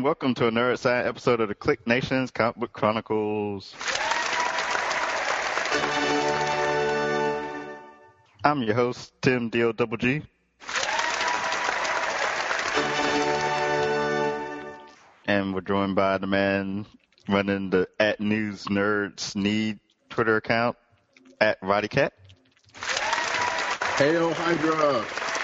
welcome to a Nerd Science episode of the Click Nation's Comic Book Chronicles. I'm your host, Tim D-O-double-G. And we're joined by the man running the @NewsNerdsNeed Twitter account, @RoddyCat. Hail Hydra!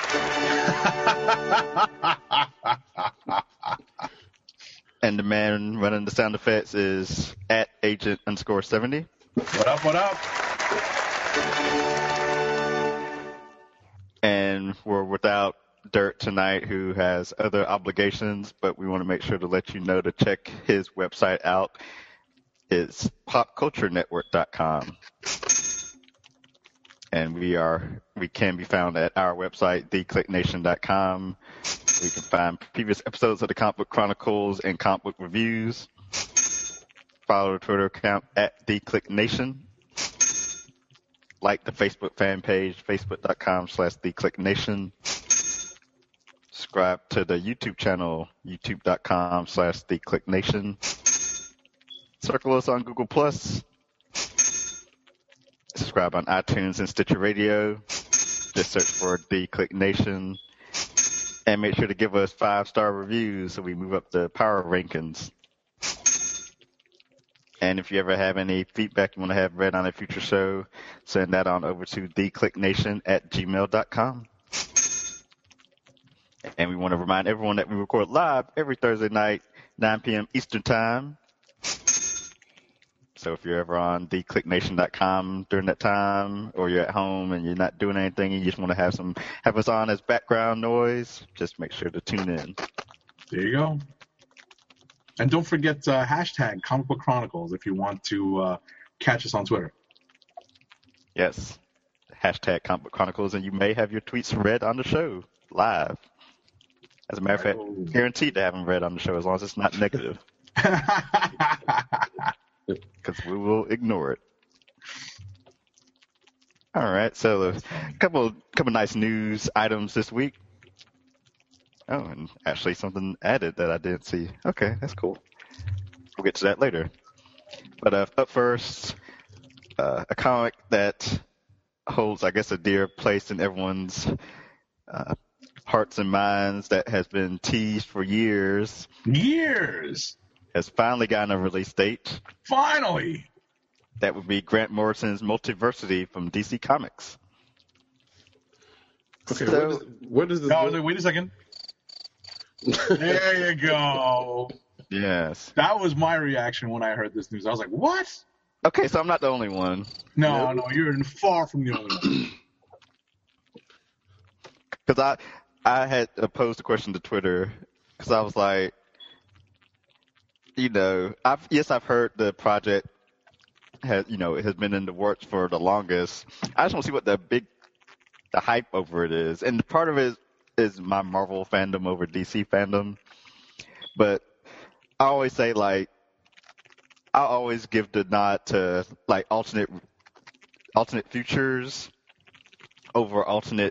And the man running the sound effects is @Agent_70. What up, what up? And we're without Dirt tonight, who has other obligations, but we want to make sure to let you know to check his website out. It's popculturenetwork.com. And we can be found at our website, theclicknation.com. We can find previous episodes of the Comic Book Chronicles and comic book reviews. Follow the Twitter account @theclicknation. Like the Facebook fan page, facebook.com/theclicknation. Subscribe to the YouTube channel, youtube.com/theclicknation. Circle us on Google+. Subscribe on iTunes and Stitcher Radio. Just search for The Click Nation. And make sure to give us 5-star reviews so we move up the power rankings. And if you ever have any feedback you want to have read on a future show, send that on over to theclicknation@gmail.com. And we want to remind everyone that we record live every Thursday night, 9 p.m. Eastern Time. So if you're ever on theclicknation.com during that time, or you're at home and you're not doing anything, and you just want to have us on as background noise, just make sure to tune in. There you go. And don't forget hashtag Comic Book Chronicles if you want to catch us on Twitter. Yes, hashtag Comic Book Chronicles, and you may have your tweets read on the show live. As a matter of fact, guaranteed to have them read on the show as long as it's not negative. Because we will ignore it. All right, so a couple nice news items this week. Oh, and actually something added that I didn't see. Okay, that's cool. We'll get to that later. But up first, a comic that holds, I guess, a dear place in everyone's hearts and minds that has been teased for years. Years! Has finally gotten a release date. Finally! That would be Grant Morrison's Multiversity from DC Comics. Okay, so, what is this? No, wait a second. There you go. Yes. That was my reaction when I heard this news. I was like, what? Okay, so I'm not the only one. No, you're far from the only one. Because I had posed a question to Twitter, because I was like, I've heard the project has been in the works for the longest. I just want to see what the hype over it is. And part of it is my Marvel fandom over DC fandom. But I always say, I always give the nod to, alternate futures over alternate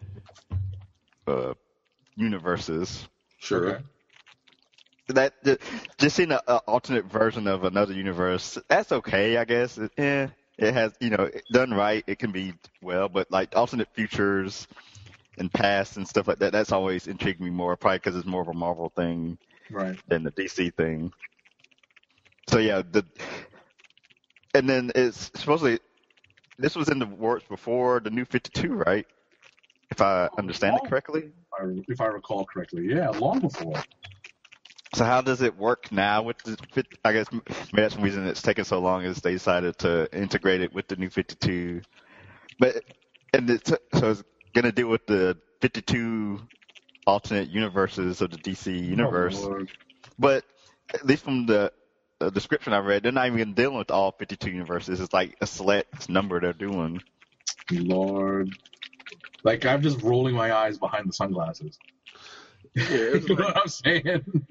universes. Sure. Okay. That just seeing an alternate version of another universe, that's okay, I guess. It has, done right, it can be well, but alternate futures and past and stuff like that, that's always intrigued me more, probably because it's more of a Marvel thing than the DC thing. So yeah, and then it's supposedly, this was in the works before the New 52, right? If I understand it correctly? If I recall correctly, yeah, long before. So how does it work now with I guess maybe that's the reason it's taken so long is they decided to integrate it with the New 52. So it's going to deal with the 52 alternate universes of the DC universe. Oh, but at least from the description I read, they're not even dealing with all 52 universes. It's like a select number they're doing. Lord. I'm just rolling my eyes behind the sunglasses. Yeah, You know what I'm saying?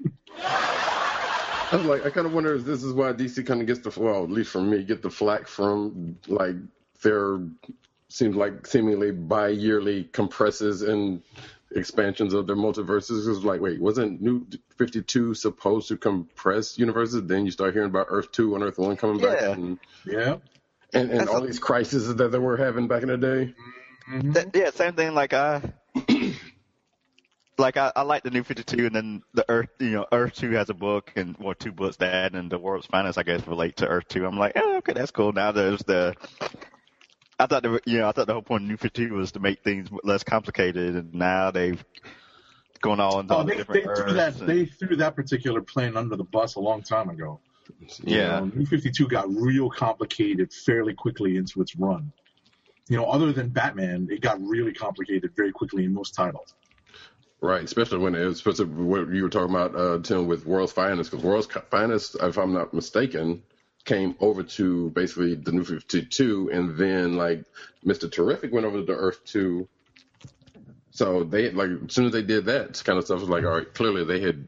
I kind of wonder if this is why DC kind of gets at least for me, get the flack from their seems like seemingly bi-yearly compresses and expansions of their multiverses. It was like, wait, wasn't New 52 supposed to compress universes? Then you start hearing about Earth 2 and Earth 1 coming back. Yeah. And all these crises that they were having back in the day. Yeah, same thing. Like I like the New 52, and then the Earth, Earth 2 has a book, and two books that, and the World's Finest, I guess, relate to Earth 2. I'm like, oh, okay, that's cool. Now there's I thought the whole point of New 52 was to make things less complicated, and now they've gone all into different Earths. They threw that particular plane under the bus a long time ago. Yeah. New 52 got real complicated fairly quickly into its run. Other than Batman, it got really complicated very quickly in most titles. Right, especially when what you were talking about, Tim, with World's Finest, because World's Finest, if I'm not mistaken, came over to basically the New 52, and then like Mr. Terrific went over to Earth 2. So they as soon as they did that kind of stuff, was like, all right, clearly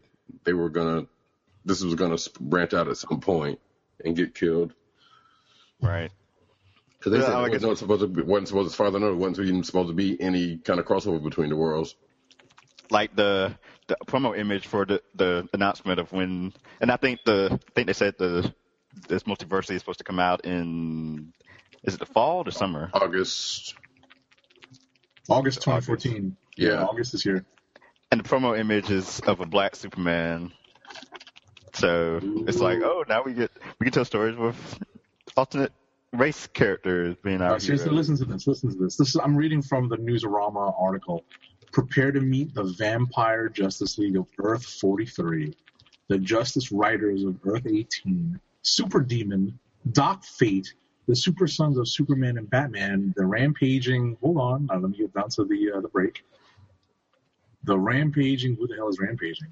this was gonna branch out at some point and get killed. Right. Because they said it wasn't supposed to, as far as I know, it wasn't even supposed to be any kind of crossover between the worlds. Like the promo image for the announcement of when, and I think they said this multiversity is supposed to come out in, is it the fall or the summer? August 2014. Yeah, August this year. And the promo image is of a black Superman. So it's like, oh, now we can tell stories with alternate race characters being our Seriously, listen to this. I'm reading from the Newsarama article. Prepare to meet the Vampire Justice League of Earth 43, the Justice Riders of Earth 18, Super Demon, Doc Fate, the Super Sons of Superman and Batman, the Rampaging. Hold on, let me get down to the break. The Rampaging. Who the hell is Rampaging?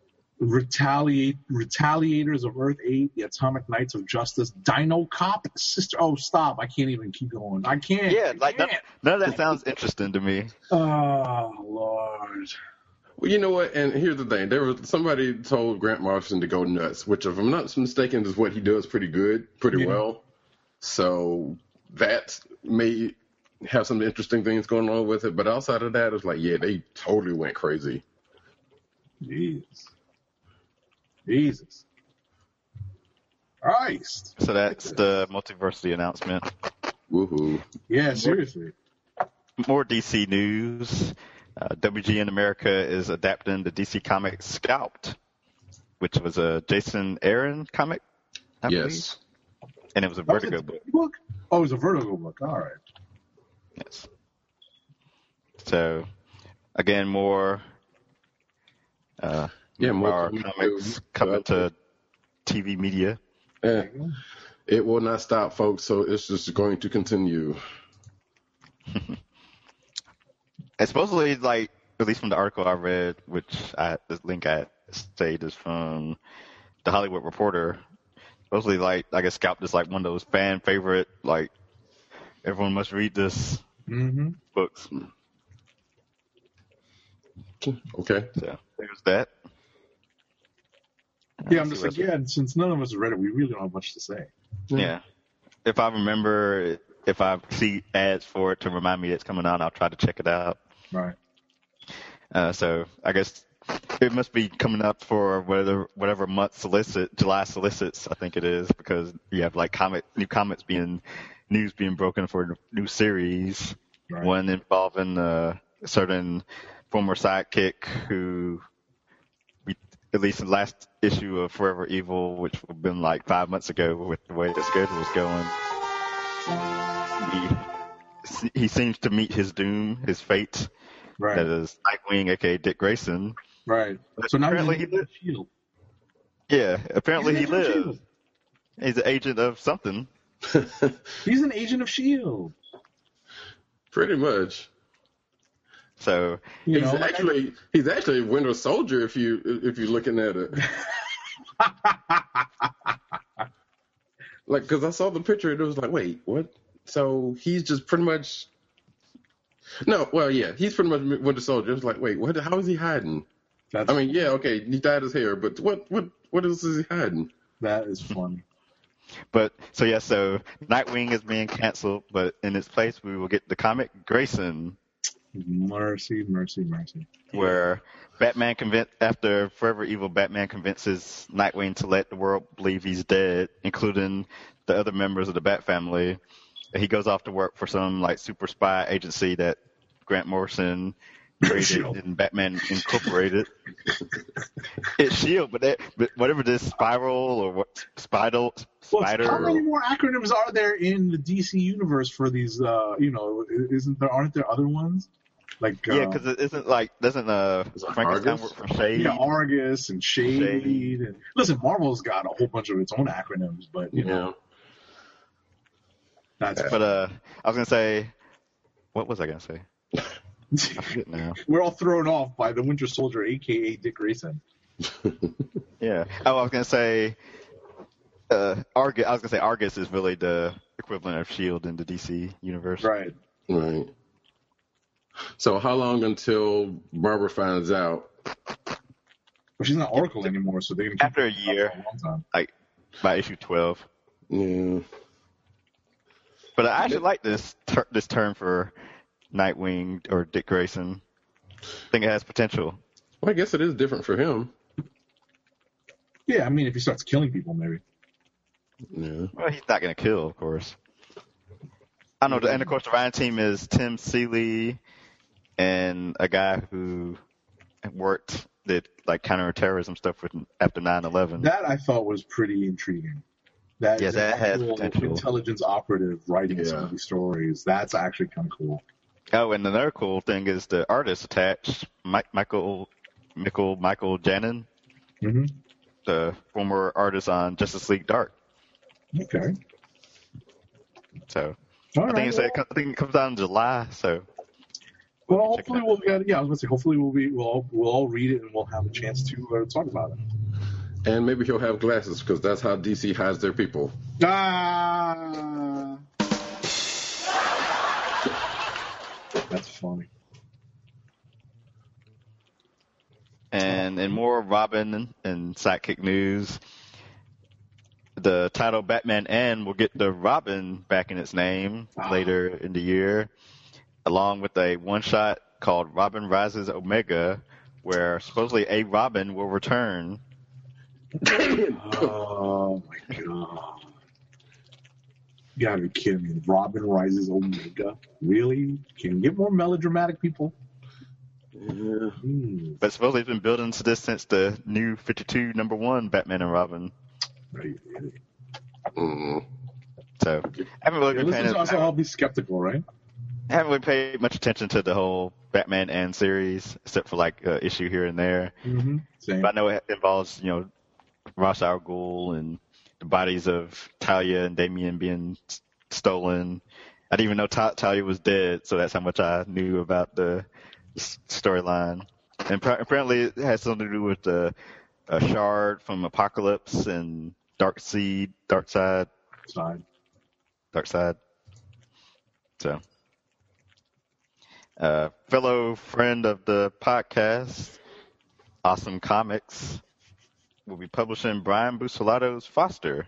Retaliators of Earth 8, the Atomic Knights of Justice, Dino Cop, Sister. Oh, stop! I can't even keep going. I can't. Yeah, none of that sounds interesting to me. Oh Lord. Well, you know what? And here's the thing: somebody told Grant Morrison to go nuts, which, if I'm not mistaken, is what he does pretty well. So that may have some interesting things going on with it. But outside of that, it's like, yeah, they totally went crazy. Jesus Christ. So that's the multiversity announcement. Woohoo. Yeah, seriously. More DC news. WGN America is adapting the DC comic Scalped, which was a Jason Aaron comic, I believe. And it was a Vertigo book. Oh, it was a Vertigo book. All right. Yes. So, again, more comics coming to TV media. Yeah. It will not stop, folks, so it's just going to continue. And supposedly, like, at least from the article I read, which this link I stayed is from the Hollywood Reporter, supposedly, like, I guess Scalped is like one of those fan favorite, like, everyone must read this books. Okay. So there's that. Yeah, I'm just like, since none of us read it, we really don't have much to say. Yeah. If I remember, if I see ads for it to remind me it's coming out, I'll try to check it out. Right. So I guess it must be coming up for whatever month July solicits, I think it is, because you have like new comics news being broken for a new series. Right. One involving a certain former sidekick who, at least in the last issue of Forever Evil, which would have been like 5 months ago with the way the schedule was going, he seems to meet his doom, his fate. Right. That is Nightwing, aka Dick Grayson. Right. So now apparently he lives. Yeah, apparently he lives. He's an agent of something. He's an agent of S.H.I.E.L.D. Pretty much. So he's actually a Winter Soldier if you're looking at it. Like, because I saw the picture and it was like, wait, what? So he's just pretty much. No, well, yeah, he's pretty much Winter Soldier. It's like, wait, what? How is he hiding? Okay, he dyed his hair, but what else is he hiding? That is funny. But so Nightwing is being canceled, but in its place we will get the comic Grayson. Mercy. where Batman after Forever Evil, Batman convinces Nightwing to let the world believe he's dead, including the other members of the Bat family. He goes off to work for some like super spy agency that Grant Morrison created in Batman Incorporated. It's Shield, but whatever this Spiral or what Spider. How many more acronyms are there in the DC universe for these? Aren't there other ones? Like because it isn't like doesn't Frankenstein work for Shade? Yeah, Argus and Shade. And listen, Marvel's got a whole bunch of its own acronyms, but you know. That's but I was gonna say, what was I gonna say? I forget now. We're all thrown off by the Winter Soldier, aka Dick Grayson. Yeah. Oh, I was gonna say, Argus. I was gonna say Argus is really the equivalent of Shield in the DC universe. Right. So how long until Barbara finds out? Well, she's not Oracle anymore, so they can keep after a year, for a long time. like by issue 12. Yeah. But I actually like this term for Nightwing or Dick Grayson. I think it has potential. Well, I guess it is different for him. Yeah, I mean, if he starts killing people, maybe. Yeah. Well, he's not going to kill, of course. I know, and of course the writing team is Tim Seeley and a guy who did like counterterrorism stuff after 9/11. That I thought was pretty intriguing. That has potential. Intelligence operative writing some of these stories. That's actually kind of cool. Oh, and another cool thing is the artist attached, Michael Janin, the former artist on Justice League Dark. Okay. So I think it comes out in July. So well, hopefully we'll get. Yeah, I was going to say hopefully we'll all read it and we'll have a chance to talk about it. And maybe he'll have glasses because that's how DC hides their people. Ah. That's funny. And in more Robin and Sidekick news, the title Batman N will get the Robin back in its name later in the year, along with a one-shot called Robin Rises Omega, where supposedly a Robin will return. Oh, my God. You gotta be kidding me. Robin Rises Omega? Really? Can you get more melodramatic, people? Yeah. But supposedly it's been building to this since the new 52 #1 Batman and Robin. Right. So I haven't really been paying also, I'll be skeptical, right? I haven't really paid much attention to the whole Batman and series, except for like issue here and there. Mm-hmm. Same. But I know it involves, Ra's al Ghul and the bodies of Talia and Damian being stolen. I didn't even know Talia was dead, so that's how much I knew about the storyline. And apparently it has something to do with the Shard from Apocalypse and Dark Side. So, fellow friend of the podcast, Awesome Comics, will be publishing Brian Bucellato's Foster.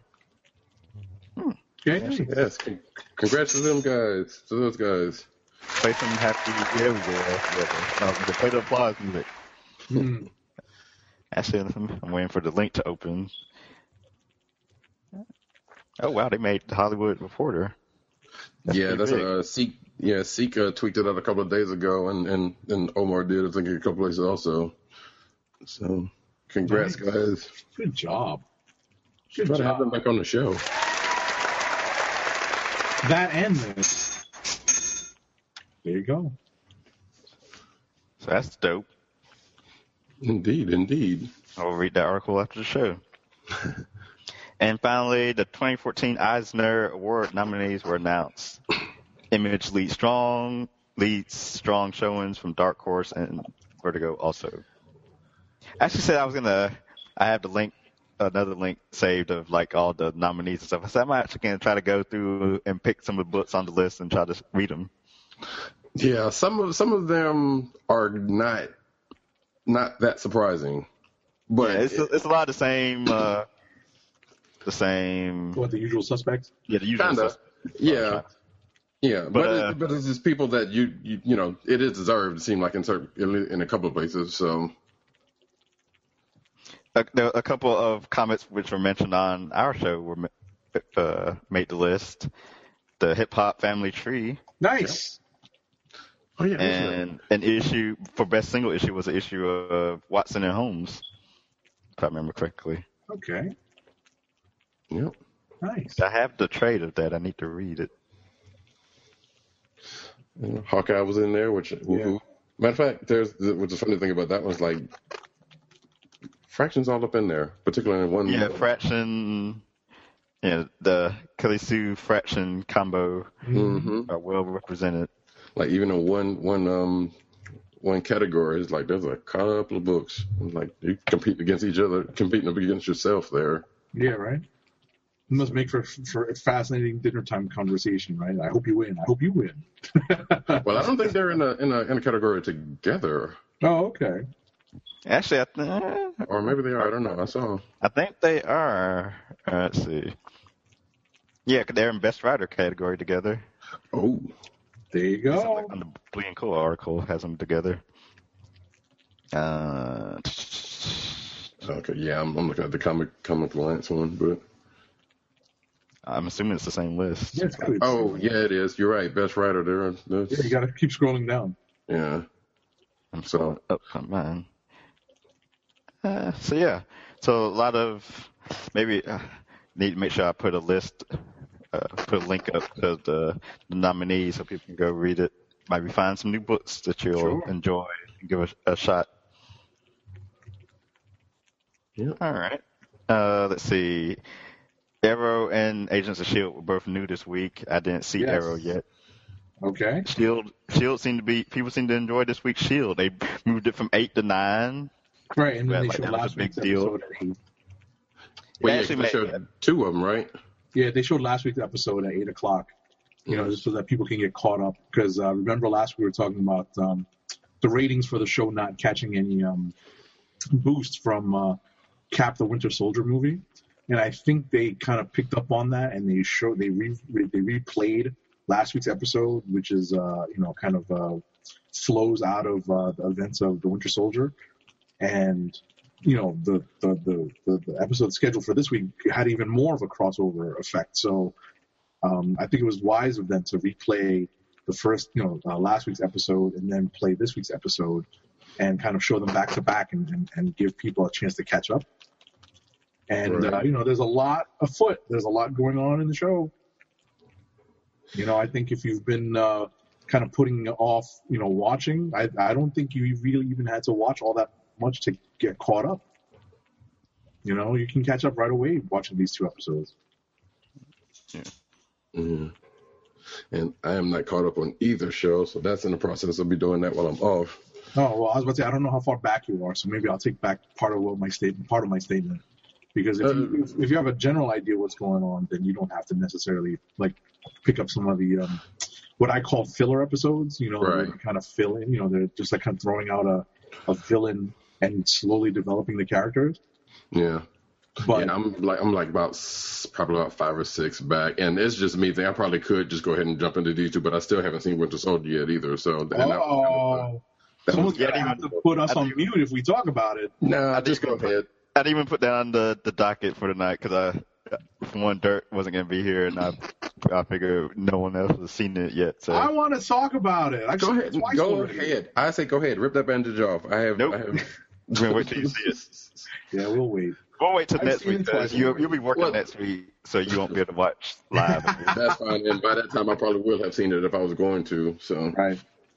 Yes. Congrats to them guys. To those guys. Play some happy everywhere. They play the applause music. Actually, I'm waiting for the link to open. Oh wow, they made the Hollywood Reporter. That's Seek. Yeah, Seek tweeted it out a couple of days ago, and Omar did, I think, a couple of places also. So, congrats, guys. Good job. Try to have them back on the show. That and this. There you go. So that's dope. Indeed. I'll read that article after the show. And finally, the 2014 Eisner Award nominees were announced. Image leads strong showings from Dark Horse and Vertigo also. I actually said I have another link saved of like all the nominees and stuff. I said I'm actually going to try to go through and pick some of the books on the list and try to read them. Yeah, some of them are not that surprising, but yeah, it's a lot of the same. What, the usual suspects? Yeah, the usual suspects. Yeah. Yeah, But but it's just people that you know it is deserved. It seemed like in a couple of places. So there are a couple of comments which were mentioned on our show made the list. The Hip Hop Family Tree. Nice. oh yeah, And an issue for best single issue was an issue of Watson and Holmes, if I remember correctly. Okay. Yep. Nice. I have the trade of that. I need to read it. Yeah, Hawkeye was in there, which woohoo. Matter of fact, what's the funny thing about that was like Fraction's all up in there, particularly in one. Yeah, Fraction. Yeah, the Kelly Sue Fraction combo are well represented. Like even in one category, it's like there's a couple of books. Like you compete against each other, competing against yourself there. Yeah, right. It must make for a fascinating dinner time conversation, right? I hope you win. I hope you win. Well, I don't think they're in a category together. Oh, okay. Actually, Or maybe they are. I don't know. I think they are. Let's see. Yeah, they're in Best Writer category together. Oh, There you go. On the Bleeding and Cool article has them together. okay. Yeah, I'm looking at the Comic Alliance one, but I'm assuming it's the same list. Yeah, it's good. oh yeah, it is. You're right. Best Writer there. Yeah, you got to keep scrolling down. Yeah. I'm so up on mine. So a lot of maybe need to make sure I put a list, put a link up to the nominees so people can go read it. Maybe find some new books that you'll enjoy and give a shot. Yeah. All right. Let's see. Arrow and Agents of S.H.I.E.L.D. were both new this week. I didn't see Arrow yet. Okay. S.H.I.E.L.D. people seem to enjoy this week's S.H.I.E.L.D. They moved it from 8 to 9. Right, and then they Like, showed that was last a big week's deal. episode at 8. Well, Actually, they showed two of them, right? Yeah, they showed last week's episode at 8 o'clock. You know, just so that people can get caught up. Because remember last week we were talking about the ratings for the show not catching any boost from Cap the Winter Soldier movie. And I think they kind of picked up on that, and they replayed last week's episode, which is kind of flows out of the events of the Winter Soldier, and the episode scheduled for this week had even more of a crossover effect. So I think it was wise of them to replay the first last week's episode and then play this week's episode and kind of show them back to back and give people a chance to catch up. And, there's a lot afoot. There's a lot going on in the show. I think if you've been kind of putting off, watching, I don't think you really even had to watch all that much to get caught up. You can catch up right away watching these 2 episodes. Yeah. Mm-hmm. And I am not caught up on either show, so that's in the process. I'll be doing that while I'm off. Oh, well, I was about to say, I don't know how far back you are, so maybe I'll take back part of my statement. Because if you have a general idea what's going on, then you don't have to necessarily pick up some of the what I call filler episodes. Right. Kind of fill in. They're just kind of throwing out a villain and slowly developing the characters. Yeah. But yeah, I'm probably about 5 or 6 back, and it's just me. I probably could just go ahead and jump into these 2, but I still haven't seen Winter Soldier yet either. So someone's gonna have to put us on mute if we talk about it. No, just go ahead. I didn't even put that on the docket for tonight because Dirt wasn't going to be here, and I figured no one else has seen it yet. So I want to talk about it. Go ahead. Go ahead. I say go ahead. Rip that bandage off. Nope. We're going to wait till you see it. Yeah, we'll wait. We'll wait till next week. You'll be working next week, so you won't be able to watch live. That's fine. And by that time, I probably will have seen it if I was going to. So Right.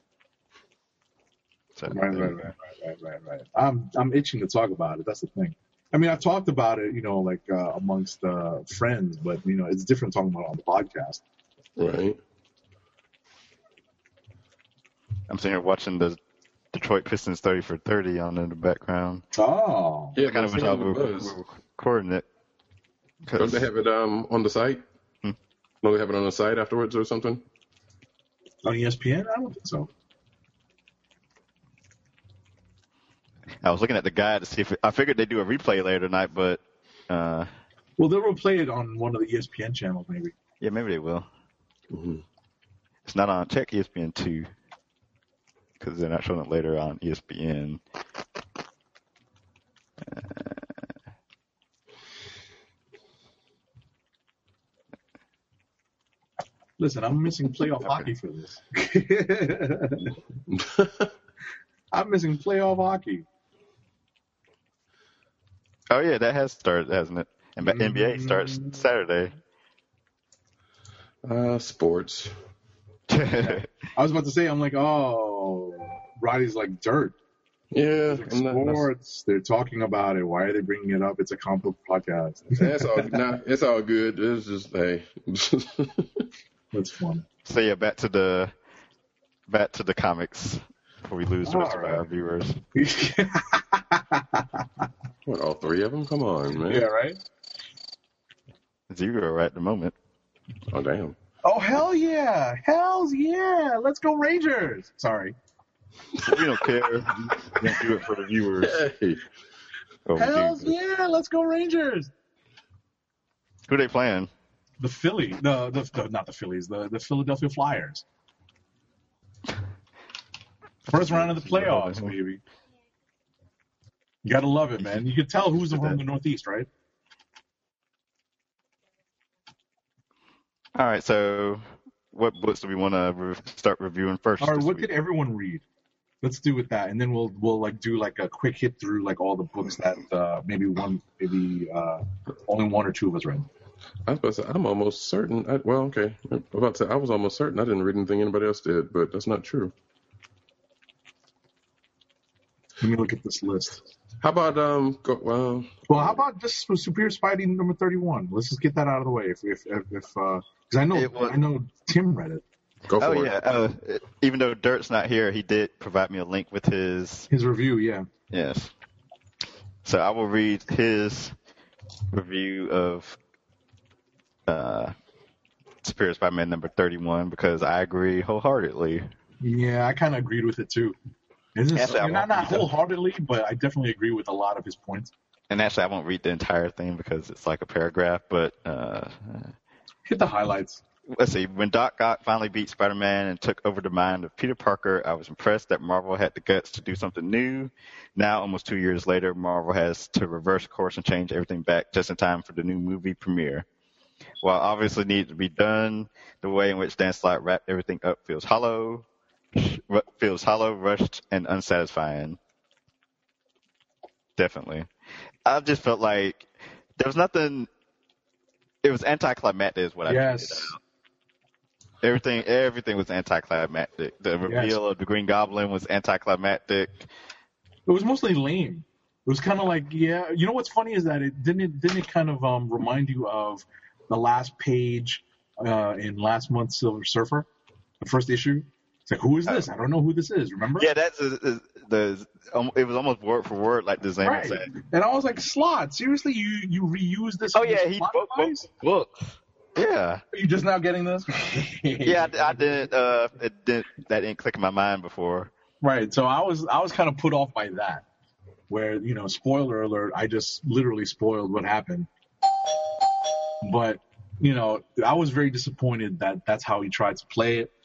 So, Right. I'm itching to talk about it. That's the thing. I mean, I've talked about it, amongst friends, but it's different talking about it on the podcast. Right. I'm sitting here watching the Detroit Pistons 30 for 30 on in the background. Oh. Yeah, I kind of wish we're recording it. Don't they have it on the site? Don't they have it on the site afterwards or something? On ESPN? I don't think so. I was looking at the guide to see if I figured they'd do a replay later tonight, but well, they'll replay it on one of the ESPN channels, maybe. Yeah, maybe they will. Mm-hmm. It's not on. Check ESPN 2 because they're not showing it later on ESPN. Listen, I'm missing playoff hockey for this. I'm missing playoff hockey. Oh yeah, that has started, hasn't it? And NBA starts Saturday. Sports. I was about to say, I'm like, oh, Roddy's like dirt. Yeah, Like sports. They're talking about it. Why are they bringing it up? It's a comic book podcast. It's all good. It's just hey. That's fun. So yeah, back to the comics before we lose the rest of our viewers. What, all three of them? Come on, man. Yeah, right? 0 right at the moment. Oh, damn. Oh, hell yeah. Hells yeah. Let's go Rangers. Sorry. We don't care. We don't do it for the viewers. Hey. Oh, Hells yeah. Let's go Rangers. Who they playing? The Philly. Not the Phillies. The Philadelphia Flyers. First round of the playoffs, baby. You gotta love it, man. You can tell who's from the Northeast, right? All right, so what books do we want to start reviewing first? All right, what week? did everyone read? Let's do with that, and then we'll like do like a quick hit through like all the books that maybe only one or two of us read. I was about to say, I'm almost certain. I was almost certain I didn't read anything anybody else did, but that's not true. Let me look at this list. How about Well, how about just Superior Spidey number 31? Let's just get that out of the way. If because I know Tim read it. Go for it. Oh yeah. Even though Dirt's not here, he did provide me a link with his review. Yeah. Yes. So I will read his review of Superior Spider-Man number 31 because I agree wholeheartedly. Yeah, I kind of agreed with it too. Not wholeheartedly, but I definitely agree with a lot of his points. And actually, I won't read the entire thing because it's like a paragraph, but hit the highlights. Let's see. When Doc Ock finally beat Spider-Man and took over the mind of Peter Parker, I was impressed that Marvel had the guts to do something new. Now, almost 2 years later, Marvel has to reverse course and change everything back just in time for the new movie premiere. While obviously needed to be done, the way in which Dan Slott wrapped everything up feels hollow, rushed, and unsatisfying. Definitely. I just felt like there was nothing. It was anticlimactic, is what I figured out. Everything was anticlimactic. The reveal of the Green Goblin was anticlimactic. It was mostly lame. It was kind of like, yeah. You know what's funny is that it didn't kind of remind you of the last page in last month's Silver Surfer, the first issue. It's like, who is this? I don't know who this is. Remember? Yeah, that's it was almost word for word like the Zayman said. And I was like, Slott, seriously, you reuse this? Oh yeah, he both books. Yeah. Are you just now getting this? Yeah, I didn't. That didn't click in my mind before. Right. So I was kind of put off by that, where spoiler alert, I just literally spoiled what happened. But I was very disappointed that that's how he tried to play it.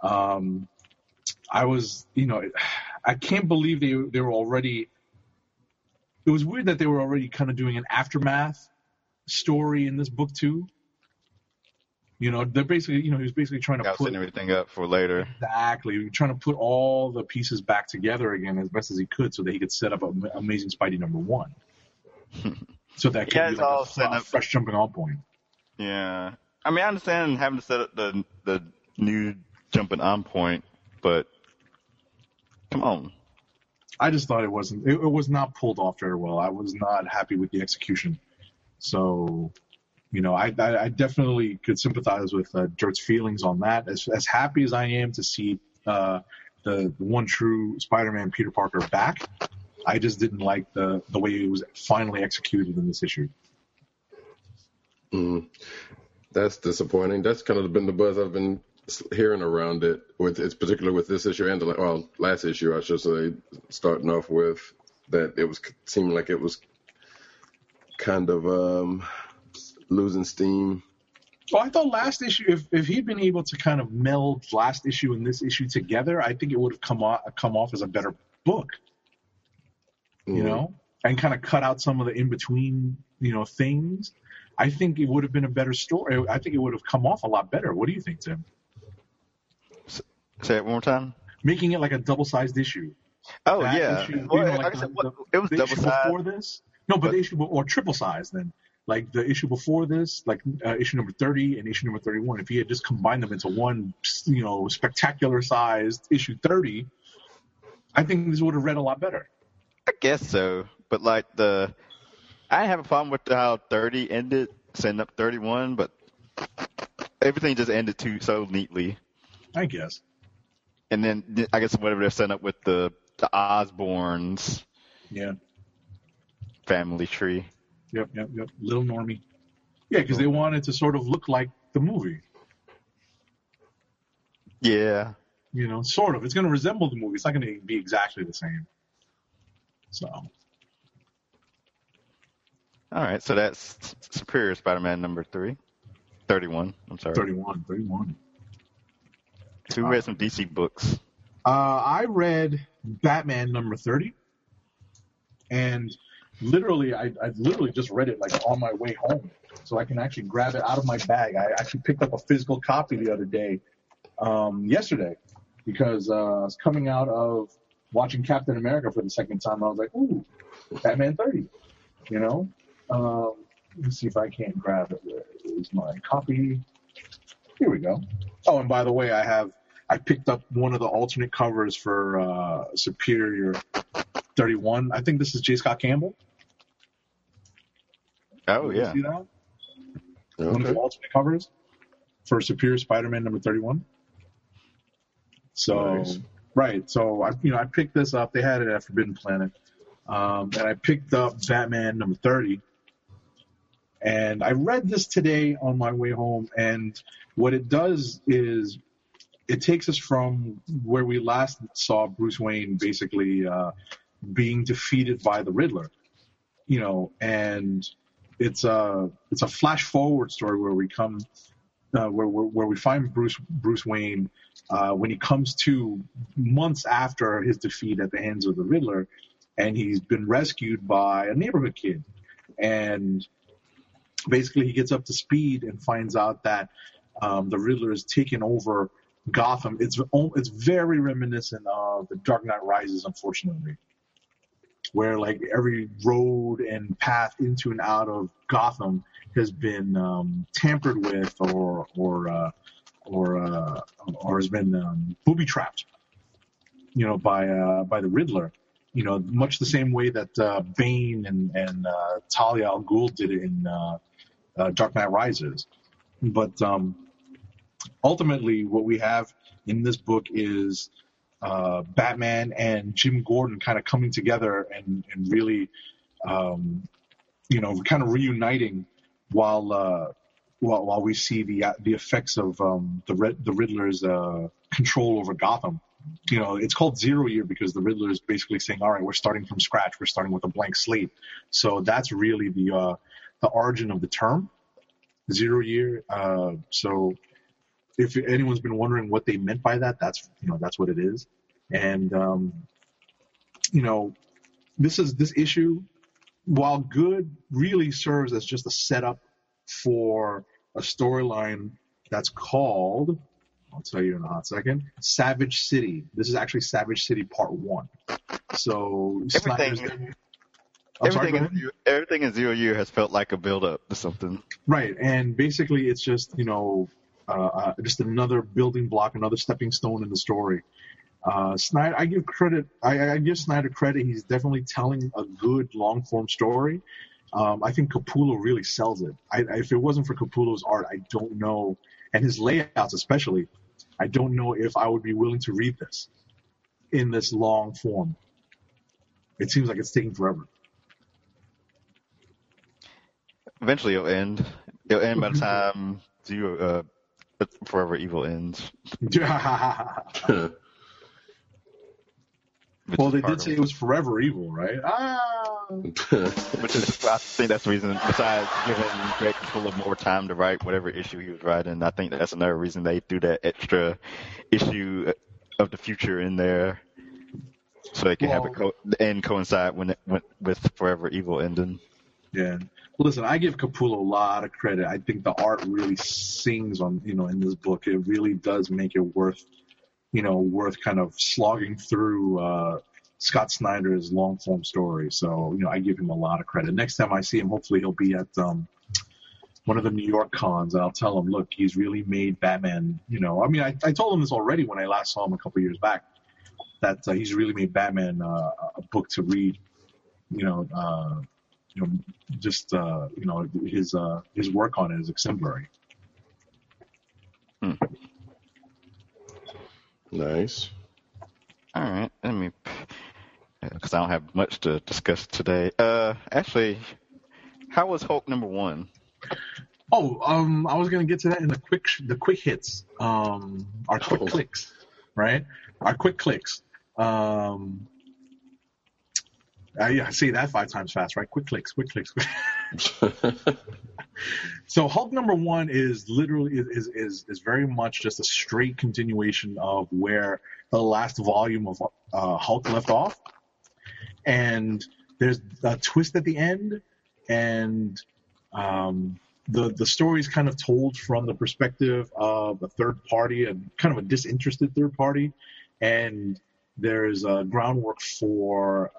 I was, I can't believe they were already. It was weird that they were already kind of doing an aftermath story in this book too. They're basically, he was basically trying to put everything up for later. Exactly, trying to put all the pieces back together again as best as he could, so that he could set up Amazing Spidey number 1. So that could be like a fresh jumping on point. Yeah, I mean, I understand having to set up the new jumping on point, but come on. I just thought it was not pulled off very well. I was not happy with the execution. So, I definitely could sympathize with Dirt's feelings on that. As happy as I am to see the one true Spider-Man Peter Parker back, I just didn't like the way it was finally executed in this issue. That's disappointing. That's kind of been the buzz I've been hearing around it, particularly with this issue and last issue, I should say, starting off with that it seemed like it was kind of losing steam Well, I thought last issue, if he'd been able to kind of meld last issue and this issue together, I think it would have come off as a better book, you know, and kind of cut out some of the in between, things. I think it would have been a better story. I think it would have come off a lot better. What do you think, Tim? Say it one more time. Making it like a double-sized issue. Oh That yeah, issue, it was the double issue sided. before this. No, but the issue or triple size then. Like the issue before this, like issue number 30 and issue number 31. If he had just combined them into one, spectacular sized issue 30, I think this would have read a lot better. I guess so, but like I didn't have a problem with how 30 ended, setting up 31, but everything just ended so neatly. I guess. And then I guess whatever they're setting up with the Osborns family tree. Yep. Little Normie. Yeah, because they wanted to sort of look like the movie. Yeah. Sort of. It's going to resemble the movie. It's not going to be exactly the same. So. All right, so that's Superior Spider-Man number 31. I'm sorry. 31. Who read some DC books? I read Batman number 30, and literally, I literally just read it like on my way home, so I can actually grab it out of my bag. I actually picked up a physical copy the other day, yesterday, because I was coming out of watching Captain America for the second time. I was like, ooh, Batman 30, Let's see if I can't grab it. Where is my copy? Here we go. Oh, and by the way, I picked up one of the alternate covers for Superior 31. I think this is J. Scott Campbell. Oh, yeah. See that? Okay. One of the alternate covers for Superior Spider-Man number 31. So, Nice. Right. So, I picked this up. They had it at Forbidden Planet. And I picked up Batman number 30. And I read this today on my way home. And what it does is it takes us from where we last saw Bruce Wayne basically being defeated by the Riddler, and it's a flash forward story where we come where we find Bruce Wayne when he comes to months after his defeat at the hands of the Riddler, and he's been rescued by a neighborhood kid, and basically he gets up to speed and finds out that the Riddler has taken over Gotham. It's very reminiscent of The Dark Knight Rises, unfortunately, where like every road and path into and out of Gotham has been tampered with or has been booby trapped, by the Riddler. Much the same way that Bane and Talia al Ghul did it in Dark Knight Rises. But ultimately, what we have in this book is Batman and Jim Gordon kind of coming together and really, kind of reuniting while we see the effects of the Riddler's control over Gotham. It's called Zero Year because the Riddler is basically saying, all right, we're starting from scratch. We're starting with a blank slate. So that's really the origin of the term, Zero Year. So if anyone's been wondering what they meant by that, that's what it is. And, this issue, while good, really serves as just a setup for a storyline that's called, I'll tell you in a hot second, Savage City. This is actually Savage City Part 1. So Everything in 0 Year has felt like a build-up to something. Right, and basically it's just, just another building block, another stepping stone in the story. Snyder, I give Snyder credit. He's definitely telling a good long-form story. I think Capullo really sells it. If it wasn't for Capullo's art, I don't know, and his layouts especially, I don't know if I would be willing to read this in this long form. It seems like it's taking forever. Eventually it'll end. It'll end by the time Forever Evil ends. Well, they did say it was Forever Evil, right? Which is, I think that's the reason, besides giving Greg Capullo more time to write whatever issue he was writing, I think that's another reason they threw that extra issue of the future in there, so they can have the end coincide when it went with Forever Evil ending. Yeah. Listen, I give Capullo a lot of credit. I think the art really sings on, in this book. It really does make it worth kind of slogging through Scott Snyder's long form story. So, I give him a lot of credit. Next time I see him, hopefully he'll be at one of the New York cons, and I'll tell him, look, he's really made Batman, I told him this already when I last saw him a couple years back, that he's really made Batman a book to read, his work on it is exemplary. Nice. All right, let me, because I don't have much to discuss today. Actually, how was Hulk #1? Oh, I was gonna get to that in the quick hits, our quick clicks, right? Our quick clicks. I say that 5 times fast, right? Quick clicks. So Hulk #1 is literally is very much just a straight continuation of where the last volume of Hulk left off, and there's a twist at the end, and the story is kind of told from the perspective of a third party, and kind of a disinterested third party, and there's groundwork for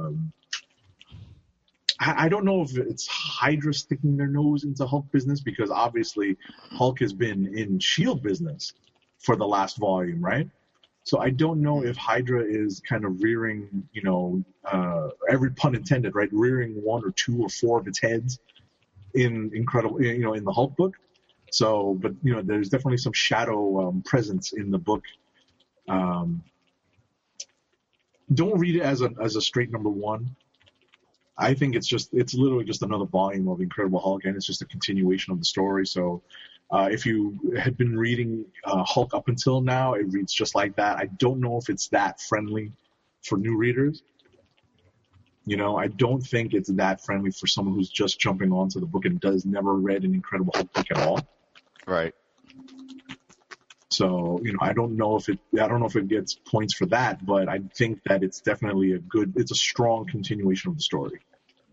I don't know if it's Hydra sticking their nose into Hulk business, because obviously Hulk has been in S.H.I.E.L.D. business for the last volume, right? So I don't know if Hydra is kind of rearing, every pun intended, right? Rearing 1 or 2 or 4 of its heads in the Hulk book. So, but there's definitely some shadow presence in the book. Don't read it as a straight #1. I think it's literally just another volume of Incredible Hulk, and it's just a continuation of the story. So if you had been reading Hulk up until now, it reads just like that. I don't know if it's that friendly for new readers. I don't think it's that friendly for someone who's just jumping onto the book and never read an Incredible Hulk book at all. Right. So, I don't know if it gets points for that, but I think that it's definitely it's a strong continuation of the story.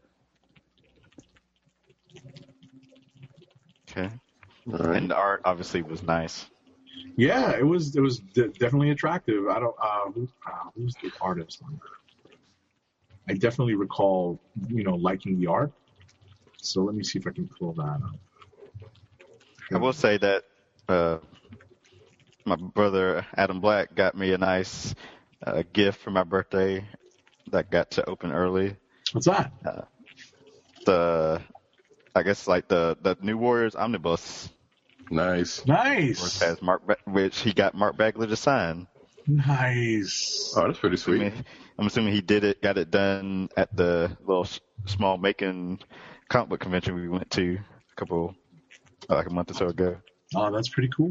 Okay. All right. And the art obviously was nice. Yeah, it was definitely attractive. I don't who's the artist on that? I definitely recall, liking the art. So let me see if I can pull that up. I will say that my brother Adam Black got me a nice gift for my birthday that got to open early. What's that? I guess like the New Warriors Omnibus. Nice. Nice. Has which he got Mark Bagley to sign. Nice. Oh, that's pretty sweet. I'm assuming he got it done at the little small Macon comic book convention we went to a month or so ago. Oh, that's pretty cool.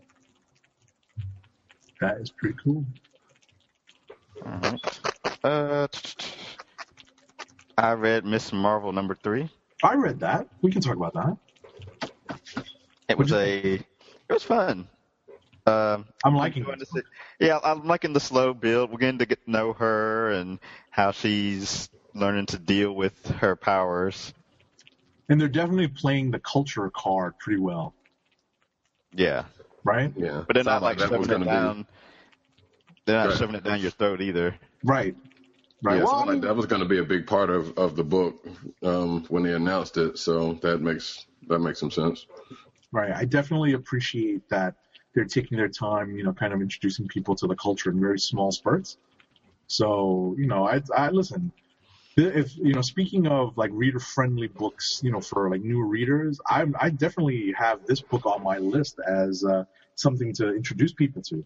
That is pretty cool. All right. I read Miss Marvel #3. I read that. We can talk about that. It was fun. I'm liking it. Yeah, I'm liking the slow build. We're getting to get to know her and how she's learning to deal with her powers. And they're definitely playing the culture card pretty well. Yeah. Right? Yeah. But they're not like shoving it down. They're not shoving it down your throat either. Right. Right. Yeah, well, that was going to be a big part of the book when they announced it. So that makes some sense. Right. I definitely appreciate that they're taking their time, kind of introducing people to the culture in very small spurts. So, I listen. If speaking of like reader-friendly books, for like new readers, I definitely have this book on my list as something to introduce people to.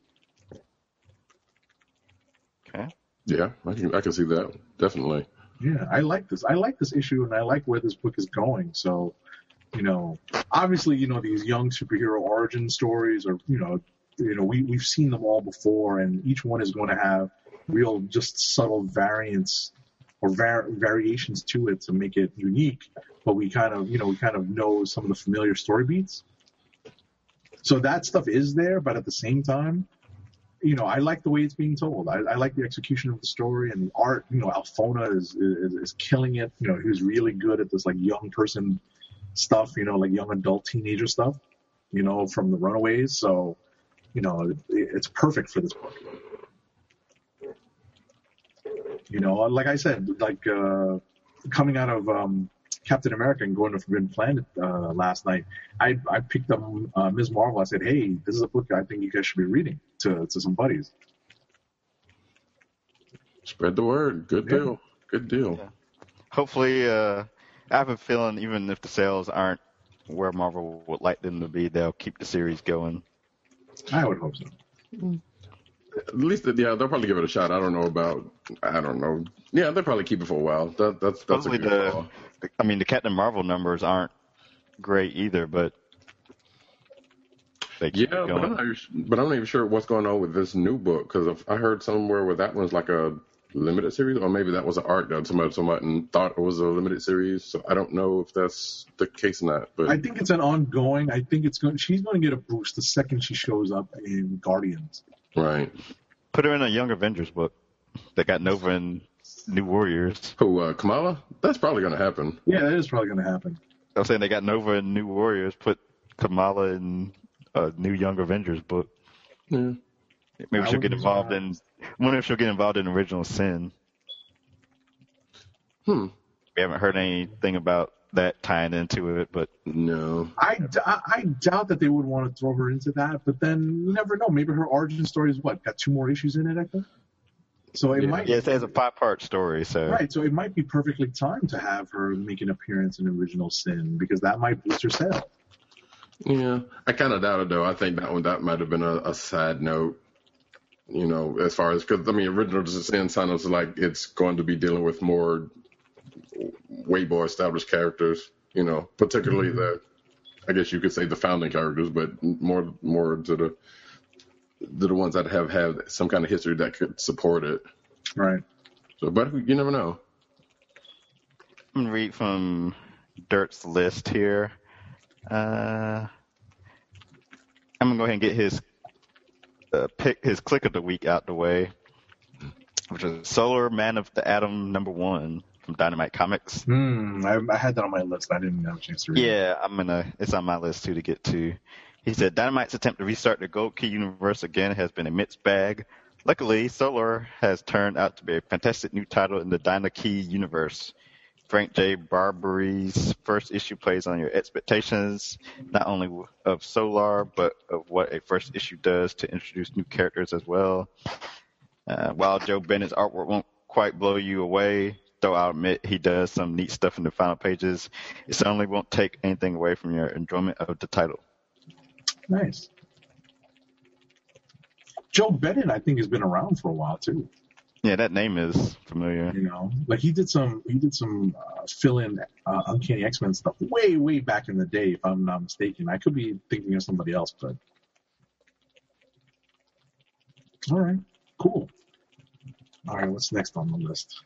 Okay. Yeah, I can see that definitely. Yeah, I like this. I like this issue, and I like where this book is going. So, obviously, these young superhero origin stories are, we've seen them all before, and each one is going to have real, just subtle variants or variations to it to make it unique, but we kind of know some of the familiar story beats. So that stuff is there, but at the same time, I like the way it's being told. I like the execution of the story and the art. Alfona is killing it. He was really good at this like young person stuff, like young adult teenager stuff, from the Runaways. So, it's perfect for this book. Like I said, like coming out of Captain America and going to Forbidden Planet last night, I picked up Ms. Marvel. I said, hey, this is a book I think you guys should be reading to some buddies. Spread the word. Good deal. Good deal. Yeah. Hopefully, I have a feeling even if the sales aren't where Marvel would like them to be, they'll keep the series going. I would hope so. At least, they'll probably give it a shot. I don't know. Yeah, they'll probably keep it for a while. That's a good call. The Captain Marvel numbers aren't great either, but they keep it going. But I'm not even sure what's going on with this new book, because I heard somewhere where that one's like a limited series, or maybe that was an arc that somebody thought it was a limited series. So I don't know if that's the case or not. But I think it's an ongoing. I think she's going to get a boost the second she shows up in Guardians. Right. Put her in a Young Avengers book. They got Nova and New Warriors. Who, Kamala? That's probably going to happen. Yeah, that is probably going to happen. I was saying they got Nova and New Warriors. Put Kamala in a new Young Avengers book. Yeah. Maybe she'll get involved in. I wonder if she'll get involved in Original Sin. We haven't heard anything about that tying into it, but no. I doubt that they would want to throw her into that, but then you never know. Maybe her origin story is got 2 more issues in it, I think. So it might. Yes, it has a 5-part story. So right, so it might be perfectly timed to have her make an appearance in Original Sin, because that might boost her sales. Yeah, I kind of doubt it though. I think that might have been a side note. As far as, because Original Sin sounds like it's going to be dealing with way more established characters. Particularly I guess you could say the founding characters, but more to the ones that have had some kind of history that could support it. Right. So, but you never know. I'm gonna read from Dirt's list here. I'm gonna go ahead and get his click of the week out the way, which is Solar Man of the Atom #1 from Dynamite Comics. I had that on my list. I didn't have a chance to read it. Yeah, it's on my list too to get to. He said Dynamite's attempt to restart the Gold Key universe again has been a mixed bag. Luckily, Solar has turned out to be a fantastic new title in the Dynakey universe. Frank J. Barbery's first issue plays on your expectations, not only of Solar, but of what a first issue does to introduce new characters as well. While Joe Bennett's artwork won't quite blow you away, though I'll admit he does some neat stuff in the final pages, it certainly won't take anything away from your enjoyment of the title. Nice. Joe Bennett, I think, has been around for a while too. Yeah, that name is familiar. Like he did some fill-in Uncanny X-Men stuff way back in the day, if I'm not mistaken. I could be thinking of somebody else, but all right, cool. All right, what's next on the list?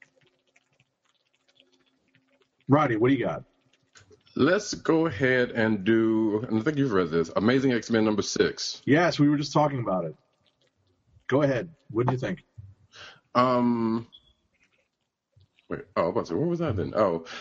Roddy, what do you got? Let's go ahead and do, and I think you've read this, Amazing X-Men #6. Yes, we were just talking about it. Go ahead. What do you think? What was that then?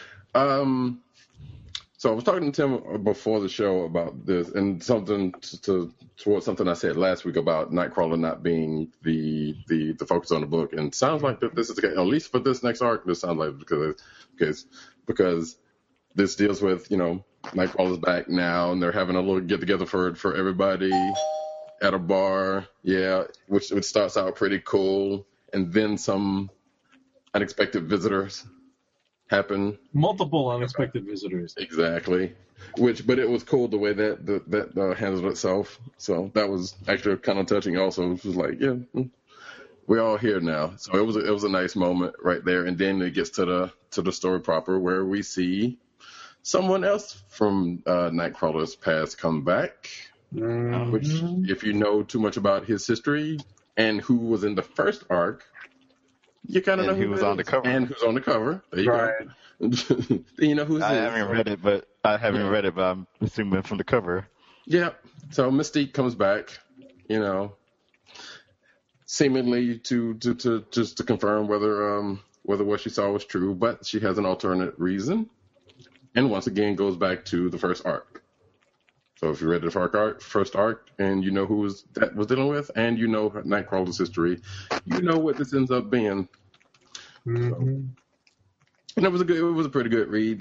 So I was talking to Tim before the show about this, and something towards something I said last week about Nightcrawler not being the focus on the book, and it sounds like that this is at least for this next arc. This sounds like because this deals with Nightcrawler's back now, and they're having a little get together for everybody at a bar, which starts out pretty cool. And then some unexpected visitors happen. Multiple unexpected visitors. Exactly. But it was cool the way that handled itself. So that was actually kind of touching. Also, it was like, we're all here now. So it was a nice moment right there. And then it gets to the story proper, where we see someone else from Nightcrawler's past come back. Which, if you know too much about his history, and who was in the first arc, You kind of know And who who was it on the is. cover. And who's on the cover. There you Right. go. Then you know who's I it is. haven't read it, but I'm assuming from the cover. Yeah. So Mystique comes back, seemingly to just to confirm whether what she saw was true, but she has an alternate reason, and once again goes back to the first arc. So if you read the first arc, and you know who that was dealing with, and you know Nightcrawler's history, you know what this ends up being. Mm-hmm. So, and it was a pretty good read.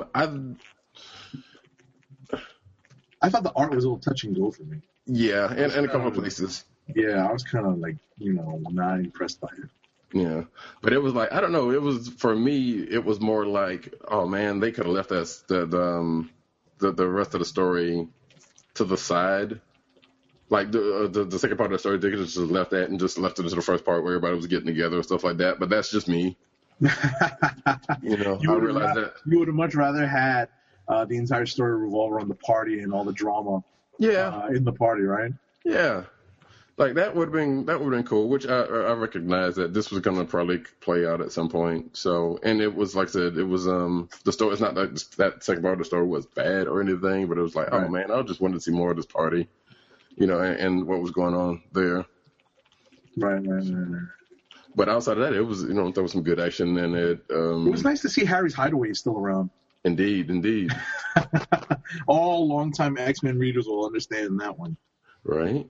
I thought the art was a little touch and go for me. Yeah, in a couple of places. Yeah, I was kind of like, not impressed by it. Yeah, but it was like, I don't know. It was, for me, it was more like, oh man, they could have left us the rest of the story to the side. Like the second part of the story, they could have just left that and just left it to the first part where everybody was getting together and stuff like that. But that's just me. I realize that. You would have much rather had the entire story revolve around the party and all the drama. Yeah. In the party, right? Yeah. Like that would have been cool, which I recognize that this was going to probably play out at some point. So, and it was, like I said, it was the story. It's not that second part of the story was bad or anything, but it was like, right. Oh man, I just wanted to see more of this party, and what was going on there. Right. But outside of that, it was, there was some good action in it. It was nice to see Harry's Hideaway is still around. Indeed. All longtime X-Men readers will understand that one. Right.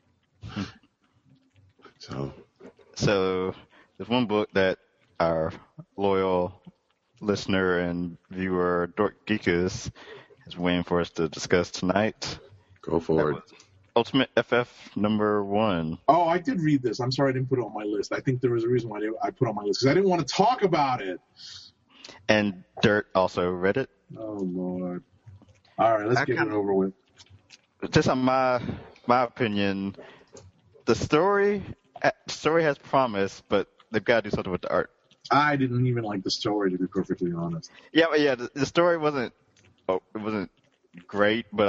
So there's one book that our loyal listener and viewer Dork Geekus is waiting for us to discuss tonight. Go for it. Ultimate FF #1. Oh, I did read this. I'm sorry I didn't put it on my list. I think there was a reason why I put it on my list, because I didn't want to talk about it. And Dirt also read it. Oh, Lord. All right, let's get it over with. Just on my opinion, the story has promise, but they've got to do something with the art. I didn't even like the story, to be perfectly honest. Yeah, the story wasn't great, but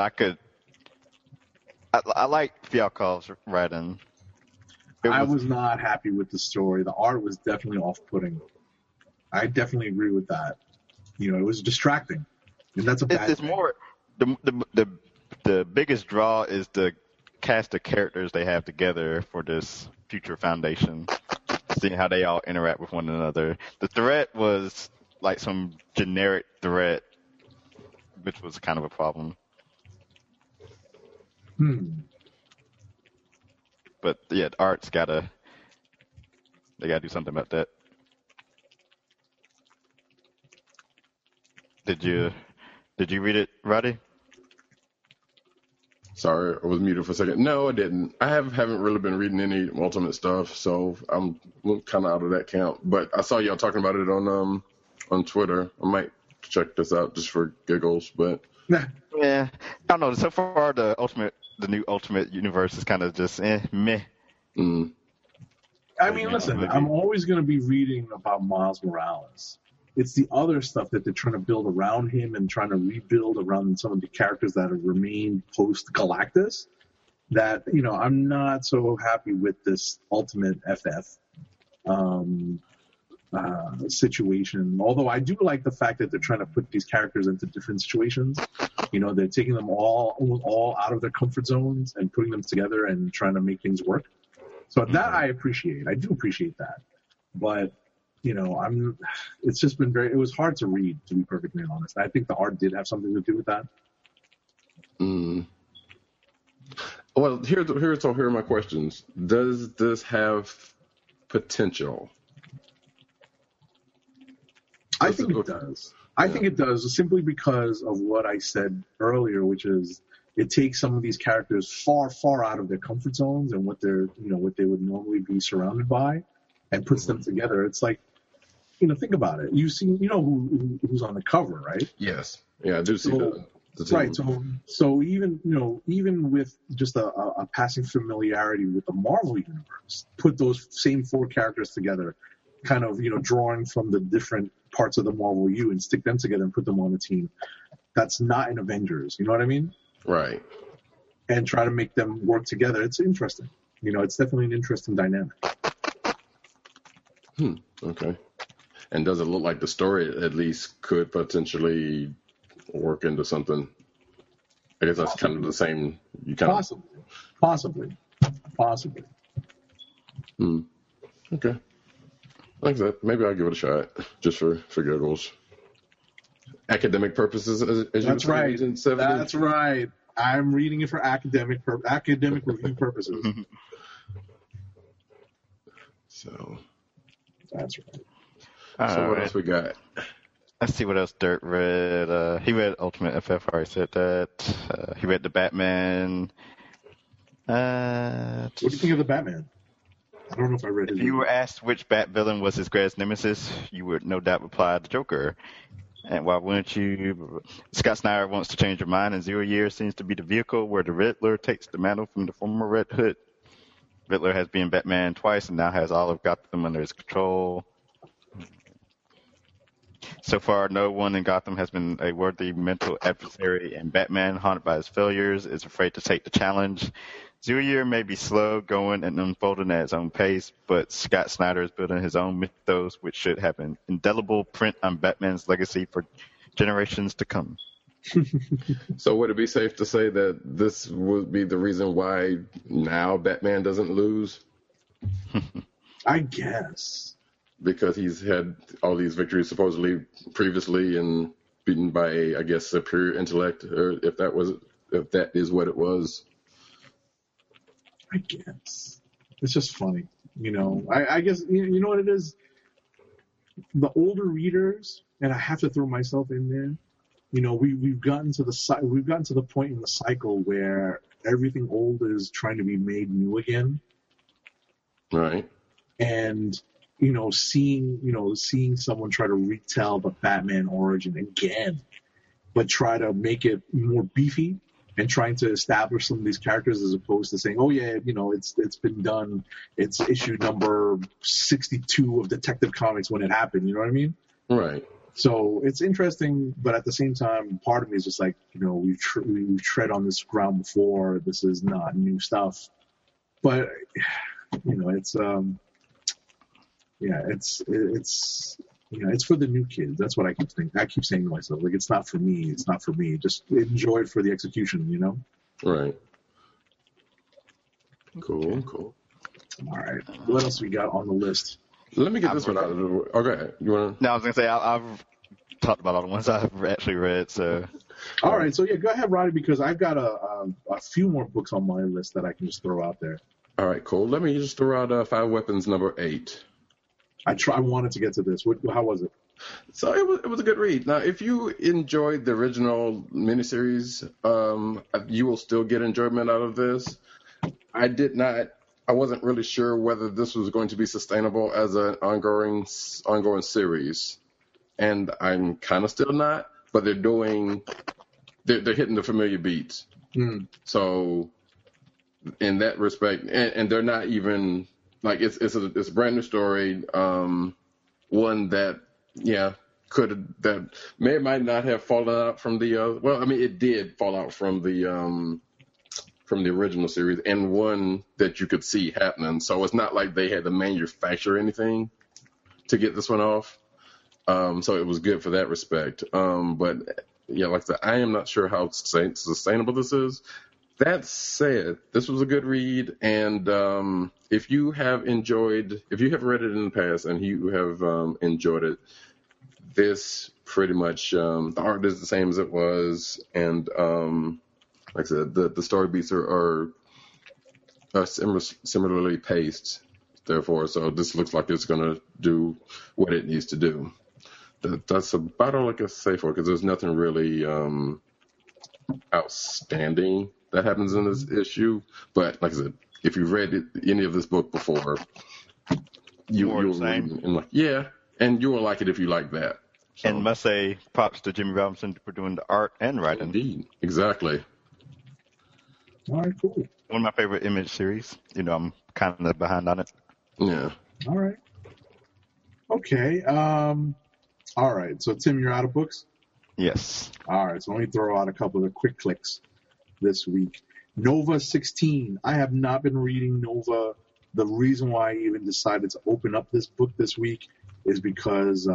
I like Fialkov's writing. I was not happy with the story. The art was definitely off-putting. I definitely agree with that. It was distracting, and that's a bad It's thing. more the biggest draw is the cast of characters they have together for this future foundation, seeing how they all interact with one another. The threat was like some generic threat, which was kind of a problem. But yeah, the art's they gotta do something about that. Did you read it, Roddy? Sorry, I was muted for a second. No, I didn't. I haven't really been reading any Ultimate stuff, so I'm kind of out of that camp. But I saw y'all talking about it on Twitter. I might check this out just for giggles, but yeah, I don't know. So far, the new Ultimate universe is kind of just meh. I mean, listen, I'm always going to be reading about Miles Morales. It's the other stuff that they're trying to build around him and trying to rebuild around some of the characters that have remained post-Galactus that, I'm not so happy with this Ultimate FF situation. Although I do like the fact that they're trying to put these characters into different situations. They're taking them all out of their comfort zones and putting them together and trying to make things work. So that I appreciate. I do appreciate that. But it's just been it was hard to read, to be perfectly honest. I think the art did have something to do with that. Well, here are my questions. Does this have potential? I think it does. I think it does, simply because of what I said earlier, which is it takes some of these characters far, far out of their comfort zones and what what they would normally be surrounded by, and puts them together. It's like, think about it. You see, who's on the cover, right? Yes. Yeah, I do see the team. Right. So even with just a passing familiarity with the Marvel universe, put those same four characters together, kind of, drawing from the different parts of the Marvel U and stick them together and put them on a team. That's not in Avengers. You know what I mean? Right. And try to make them work together. It's interesting. It's definitely an interesting dynamic. Okay. And does it look like the story at least could potentially work into something? I guess that's kind of the same. You kind Possibly. Okay. Like that. Maybe I'll give it a shot just for giggles. Academic purposes, as you That's right. Agent 70? That's right. I'm reading it for academic review purposes. So That's right. what else we got? Let's see what else Dirt read. He read Ultimate FF. I already said that. He read the Batman. What do you think of the Batman? I don't know if I read his. If you were asked which Bat villain was his greatest nemesis, you would no doubt reply the Joker. And why wouldn't you? Scott Snyder wants to change your mind, and 0 Years seems to be the vehicle where the Riddler takes the mantle from the former Red Hood. Riddler has been Batman twice and now has all of Gotham under his control. So far, no one in Gotham has been a worthy mental adversary, and Batman, haunted by his failures, is afraid to take the challenge. 0 Year may be slow going and unfolding at its own pace, but Scott Snyder is building his own mythos, which should have an indelible print on Batman's legacy for generations to come. So would it be safe to say that this would be the reason why now Batman doesn't lose? I guess. Because he's had all these victories supposedly previously and beaten by I guess, superior intellect, or if that is what it was. I guess. It's just funny. I guess, you know what it is? The older readers, and I have to throw myself in there, we've gotten to the point in the cycle where everything old is trying to be made new again. Right. And, seeing someone try to retell the Batman origin again, but try to make it more beefy and trying to establish some of these characters as opposed to saying, oh yeah, it's been done. It's issue number 62 of Detective Comics when it happened. You know what I mean? Right. So it's interesting, but at the same time, part of me is just like, we've tread on this ground before. This is not new stuff. But, it's for the new kids. That's what I keep thinking. I keep saying to myself, like, it's not for me. It's not for me. Just enjoy it for the execution, Right. Cool. All right. What else we got on the list? Let me get this one out of the way. Okay. You want to? No, I was going to say, I've talked about all the ones I've actually read, so. All right. So, yeah, go ahead, Roddy, because I've got a few more books on my list that I can just throw out there. All right, cool. Let me just throw out Five Weapons number 8. I wanted to get to this. How was it? So it was a good read. Now, if you enjoyed the original miniseries, you will still get enjoyment out of this. I wasn't really sure whether this was going to be sustainable as an ongoing series, and I'm kind of still not. But they're hitting the familiar beats. So in that respect, and they're not even. Like it's a brand new story, one that that may or might not have fallen out from the it did fall out from the original series, and one that you could see happening. So it's not like they had to manufacture anything to get this one off. So it was good for that respect. But yeah, like I said, I am not sure how sustainable this is. That said, this was a good read, and if you have read it in the past and you have enjoyed it, this pretty much the art is the same as it was, and like I said, the story beats are similarly paced. Therefore, so this looks like it's going to do what it needs to do. That's about all I can say for it, because there's nothing really outstanding that happens in this issue. But like I said, if you've read any of this book before, you'll and you will like it if you like that. So. And must say props to Jimmy Robinson for doing the art and writing. Indeed, exactly. All right, cool. One of my favorite Image series. I'm kind of behind on it. Yeah. All right. Okay. All right. So Tim, you're out of books? Yes. All right. So let me throw out a couple of quick clicks this week. Nova 16. I have not been reading Nova the reason why I even decided to open up this book this week is because,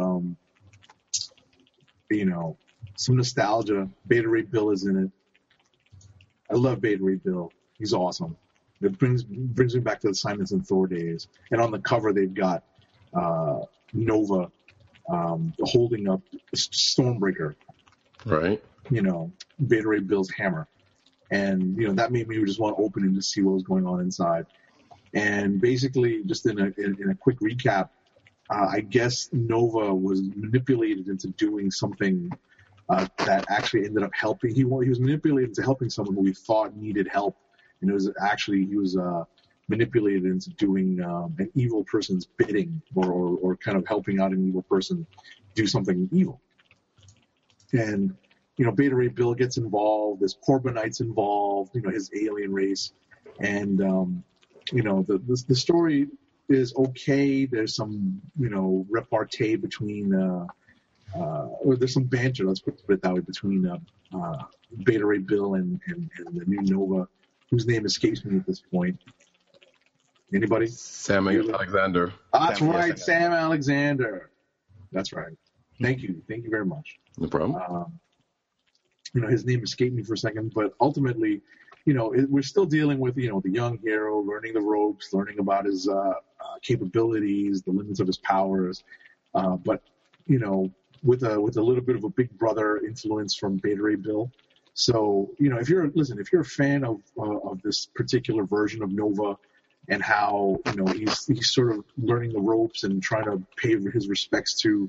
some nostalgia. Beta Ray Bill is in it. I love Beta Ray Bill. He's awesome. It brings me back to the Simonson Thor days. And on the cover, they've got Nova holding up Stormbreaker. Right. Beta Ray Bill's hammer. And, that made me just want to open it to see what was going on inside. And basically, just in a quick recap, I guess Nova was manipulated into doing something that actually ended up helping. He was manipulated into helping someone who he thought needed help. And he was manipulated into doing an evil person's bidding or kind of helping out an evil person do something evil. And, Beta Ray Bill gets involved. There's Corbinites involved, his alien race. And, the story is okay. There's some, repartee between, or there's some banter, let's put it that way, between Beta Ray Bill and the new Nova, whose name escapes me at this point. Anybody? Sam Alexander. That's right, Sam Alexander. That's right. Thank you very much. No problem. His name escaped me for a second, but ultimately, we're still dealing with, the young hero, learning the ropes, learning about his capabilities, the limits of his powers, but, with a little bit of a big brother influence from Beta Ray Bill. So, if you're a fan of this particular version of Nova and how, he's sort of learning the ropes and trying to pay his respects to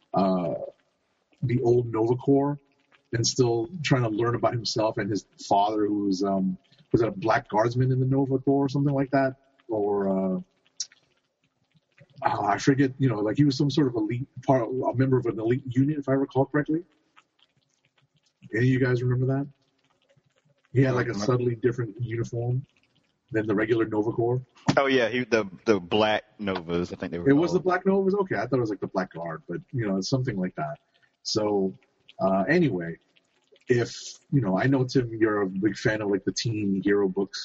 the old Nova Corps, and still trying to learn about himself and his father, who was that a black guardsman in the Nova Corps or something like that? Or, I forget, he was some sort of elite a member of an elite unit, if I recall correctly. Any of you guys remember that? He had a subtly different uniform than the regular Nova Corps. Oh yeah, the Black Novas, I think they were. It was the Black Novas? Okay, I thought it was the Black Guard, but something like that. So anyway, if I know, Tim, you're a big fan of the teen hero books.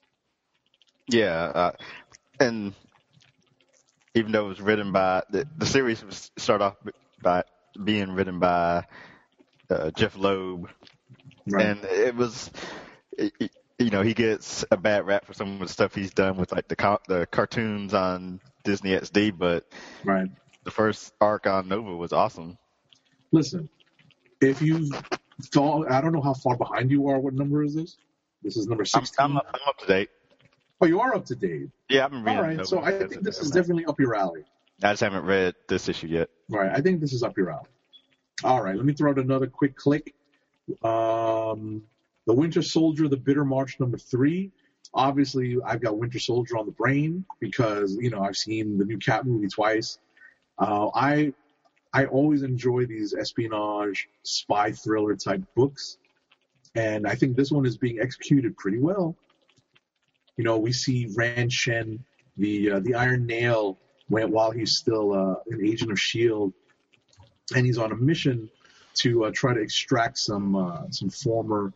Yeah, and even though it was written by the series started off by being written by Jeff Loeb, Right. and it was, he gets a bad rap for some of the stuff he's done with the cartoons on Disney XD, but Right. the first arc on Nova was awesome. Listen, if you thought, I don't know how far behind you are. What number is this? This is number 16. I'm up to date. Oh, you are up to date. Yeah, I've been reading. All right, Nova so I think this is definitely up your alley. I just haven't read this issue yet. Right, I think this is up your alley. All right, let me throw out another quick click. The Winter Soldier, The Bitter March, number 3. Obviously, I've got Winter Soldier on the brain because, I've seen the new Cap movie twice. I always enjoy these espionage, spy thriller type books, and I think this one is being executed pretty well. We see Rand Shen, the Iron Nail, while he's still an agent of S.H.I.E.L.D., and he's on a mission to try to extract some former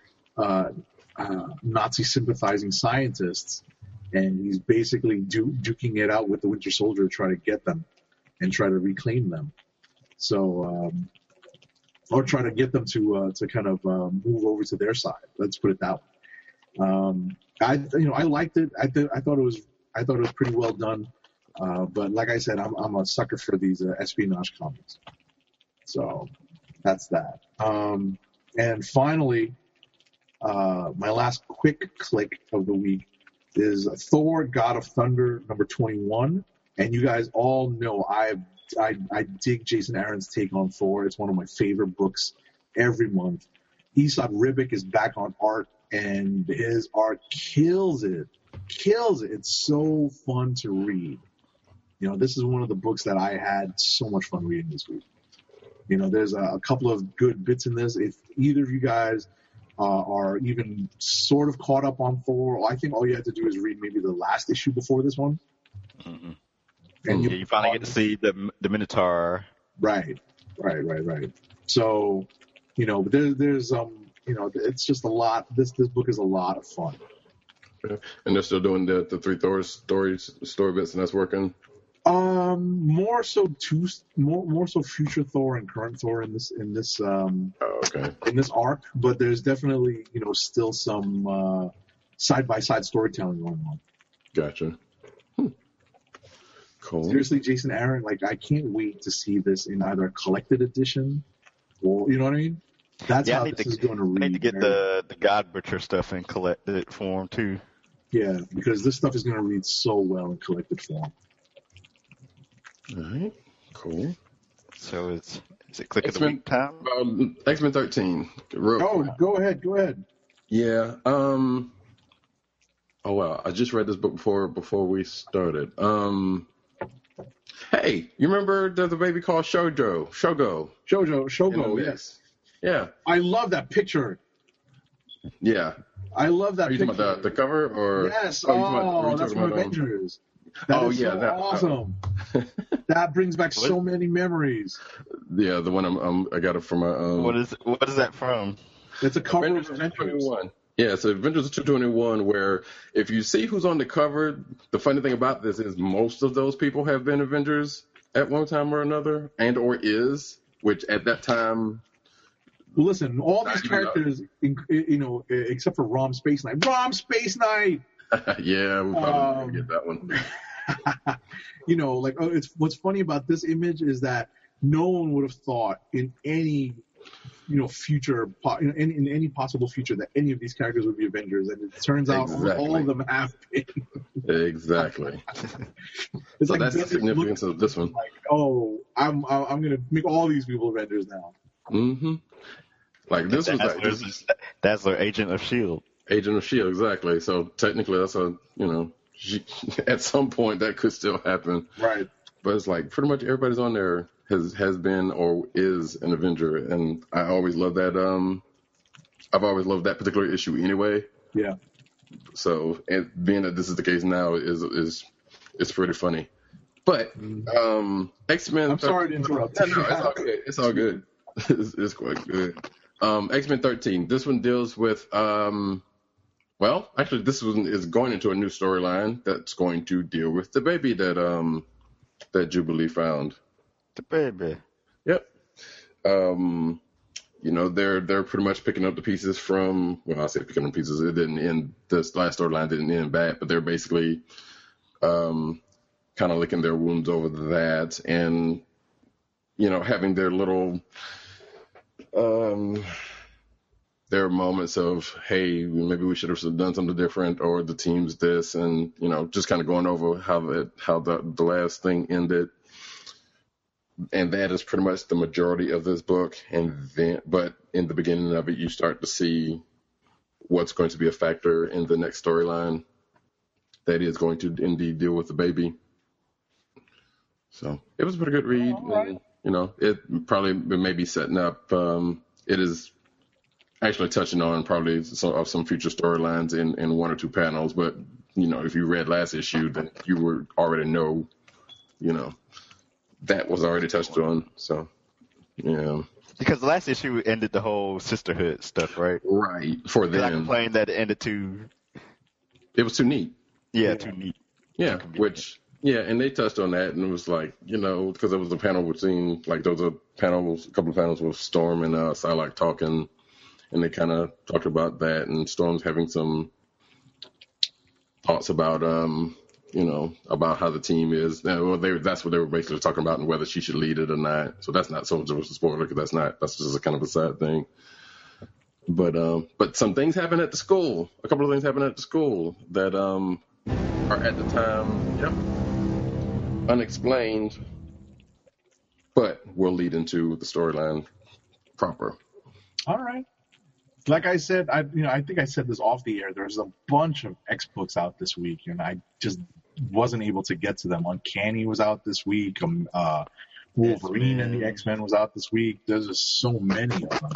Nazi sympathizing scientists, and he's basically duking it out with the Winter Soldier to try to get them and try to reclaim them. So, or try to get them to kind of move over to their side. Let's put it that way. I liked it. I thought it was pretty well done. But like I said, I'm a sucker for these espionage comics. So that's that. And finally, my last quick click of the week is Thor: God of Thunder, number 21. And you guys all know I dig Jason Aaron's take on Thor. It's one of my favorite books every month. Esad Ribic is back on art, and his art kills it. It's so fun to read. This is one of the books that I had so much fun reading this week. There's a couple of good bits in this. If either of you guys are even sort of caught up on Thor, I think all you have to do is read maybe the last issue before this one. Mm-hmm. And you finally get to see the Minotaur. Right. So, there's it's just a lot. This book is a lot of fun. Yeah. And they're still doing the three Thor story bits, and that's working. More so more so future Thor and current Thor in this Okay. in this arc, but there's definitely still some side by side storytelling going on. Gotcha. Cool. Seriously, Jason Aaron, like I can't wait to see this in either a collected edition or you know what I mean. That's how this is going to read. I need to get the God Butcher stuff in collected form too. Yeah, because this stuff is going to read so well in collected form. All right. Cool. So is it click of the week time? X-Men 13. Go ahead. Yeah. Oh wow, I just read this book before we started. Hey, you remember there's a baby called Shogo? Yes. Yeah. I love that picture. Yeah. I love that Are you picture. talking about the cover or? Yes. That's from about Avengers. That is awesome. That brings back so many memories. Yeah, the one I got it from my. What is that from? It's a cover Avengers of Avengers. 221. Yeah, so Avengers 221, where if you see who's on the cover, the funny thing about this is most of those people have been Avengers at one time or another, and or is, which at that time. Well, listen, all these characters, except for Rom Space Knight. Yeah, we'll probably get that one. It's what's funny about this image is that no one would have thought in any future in any possible future that any of these characters would be Avengers, and it turns out all of them have been. Exactly. It's so like that's the significance of this one. Like, I'm gonna make all these people Avengers now. Mm-hmm. Like this was Dazzler, Agent of S.H.I.E.L.D. Agent of S.H.I.E.L.D., exactly. So technically that's at some point that could still happen. Right. But it's like pretty much everybody's on there has been or is an Avenger, and I always love that. I've always loved that particular issue anyway. Yeah. So, and being that this is the case now is pretty funny. But X-Men. I'm sorry to interrupt. No, it's all good. It's quite good. X-Men 13. This one deals with actually this one is going into a new storyline that's going to deal with the baby that Jubilee found. The baby. Yep. They're pretty much picking up the pieces from. Well, I say picking up pieces. It didn't end. This last storyline didn't end bad, but they're basically kind of licking their wounds over that, and having their little there are moments of, hey, maybe we should have done something different, or the team's this, and just kind of going over how the last thing ended. And that is pretty much the majority of this book. But in the beginning of it, you start to see what's going to be a factor in the next storyline that is going to indeed deal with the baby. So it was a pretty good read. Right. And, it may be setting up. It is actually touching on probably some future storylines in one or two panels. But if you read last issue, then you would already know, that was already touched on. So, yeah. Because the last issue ended the whole sisterhood stuff, right? Right. For them. I complained that it ended too. It was too neat. Yeah, too neat. Yeah, and they touched on that, and it was like, because there was a panel between, like, there was a couple of panels with Storm and Psylocke talking, and they kind of talked about that, and Storm's having some thoughts about, about how the team is. Well, that's what they were basically talking about, and whether she should lead it or not. So that's not so much of a spoiler, because that's just a kind of a sad thing. But some things happen at the school. A couple of things happen at the school that are at the time, unexplained, but will lead into the storyline proper. All right. Like I said, I think I said this off the air. There's a bunch of X books out this week, and I just wasn't able to get to them. Uncanny was out this week. Wolverine and the X-Men was out this week. There's just so many of them.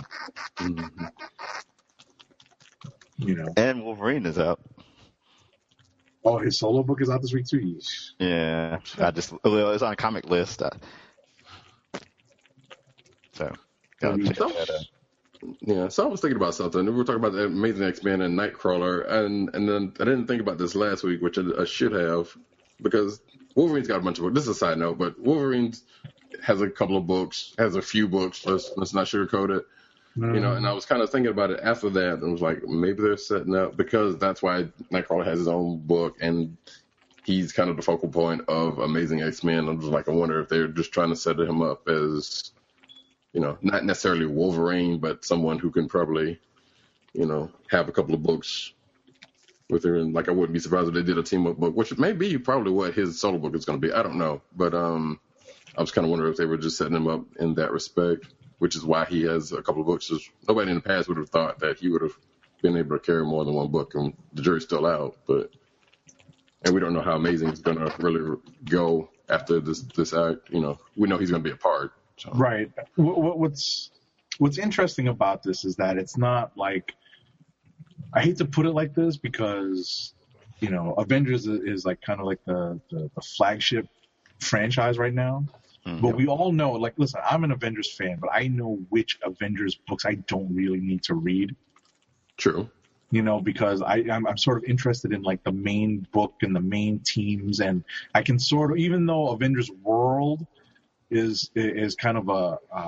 Mm-hmm. And Wolverine is out. Oh, his solo book is out this week too. Yeah, it's on a comic list. So gotta check that out. Yeah, so I was thinking about something. We were talking about the Amazing X-Men and Nightcrawler, and then I didn't think about this last week, which I should have, because Wolverine's got a bunch of books. This is a side note, but Wolverine has a couple of books, has a few books. Let's not sugarcoat it. You know, and I was kind of thinking about it after that, and was like, maybe they're setting up, because that's why Nightcrawler has his own book, and he's kind of the focal point of Amazing X-Men. I was like, I wonder if they're just trying to set him up as, you know, not necessarily Wolverine, but someone who can probably, you know, have a couple of books with her. And like, I wouldn't be surprised if they did a team up book, which may be probably what his solo book is going to be. I don't know, but I was kind of wondering if they were just setting him up in that respect, which is why he has a couple of books. Just, nobody in the past would have thought that he would have been able to carry more than one book, and the jury's still out. And we don't know how Amazing is going to really go after this act. You know, we know he's going to be a part. So. Right. What's interesting about this is that it's not like, I hate to put it like this because, you know, Avengers is like kind of like the flagship franchise right now. Mm-hmm. But we all know, like, listen, I'm an Avengers fan, but I know which Avengers books I don't really need to read. True. You know, because I'm sort of interested in like the main book and the main teams, and I can sort of, even though Avengers World is kind of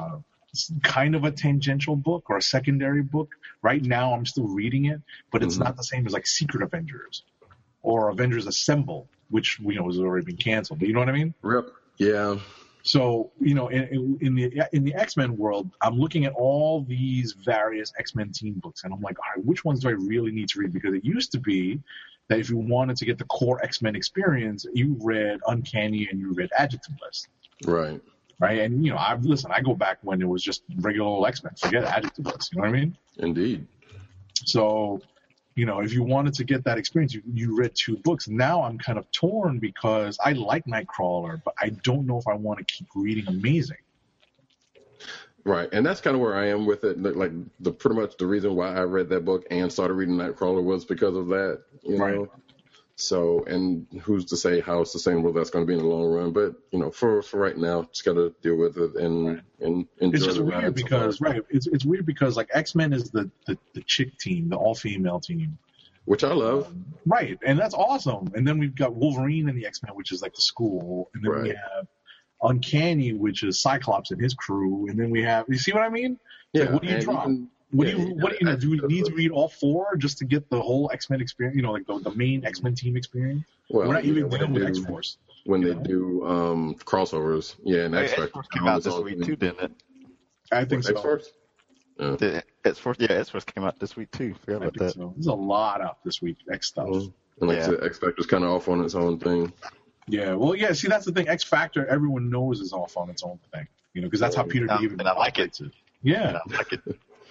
a tangential book or a secondary book. Right now, I'm still reading it, but it's not the same as like Secret Avengers or Avengers Assemble, which we know has already been canceled. But you know what I mean? Yep. Yeah. So, you know, in the X-Men world, I'm looking at all these various X-Men team books, and I'm like, all right, which ones do I really need to read? Because it used to be that if you wanted to get the core X-Men experience, you read Uncanny and you read Adjective List. Right. Right. And, you know, I go back when it was just regular old X-Men. Forget Adjective List. You know what I mean? Indeed. So, you know, if you wanted to get that experience, you read two books. Now I'm kind of torn because I like Nightcrawler, but I don't know if I want to keep reading Amazing. Right. And that's kind of where I am with it. Like, pretty much the reason why I read that book and started reading Nightcrawler was because of that, you know? Right. So, and who's to say how sustainable that's going to be in the long run? But, you know, for right now, just got to deal with it and enjoy it's just the weird because, right, it's weird because, like, X-Men is the chick team, the all-female team. Which I love. Right, and that's awesome. And then we've got Wolverine and the X-Men, which is, like, the school. And then we have Uncanny, which is Cyclops and his crew. And then we have, you see what I mean? Yeah. Like, what do you drop? What do you know? Do we need to read all four just to get the whole X-Men experience? You know, like the main X-Men team experience. Well, we're not even dealing with X-Force. When they do crossovers, and X-Force came out this week too, didn't it? I think so. X-Force? X-Force came out this week too. Forgot about that. So. There's a lot out this week. X stuff. And like I said, X Factor's kind of off on its own thing. Yeah. Well, yeah. See, that's the thing. X Factor, everyone knows is off on its own thing. You know, because that's how Peter David. And I like it. Yeah. And I like it.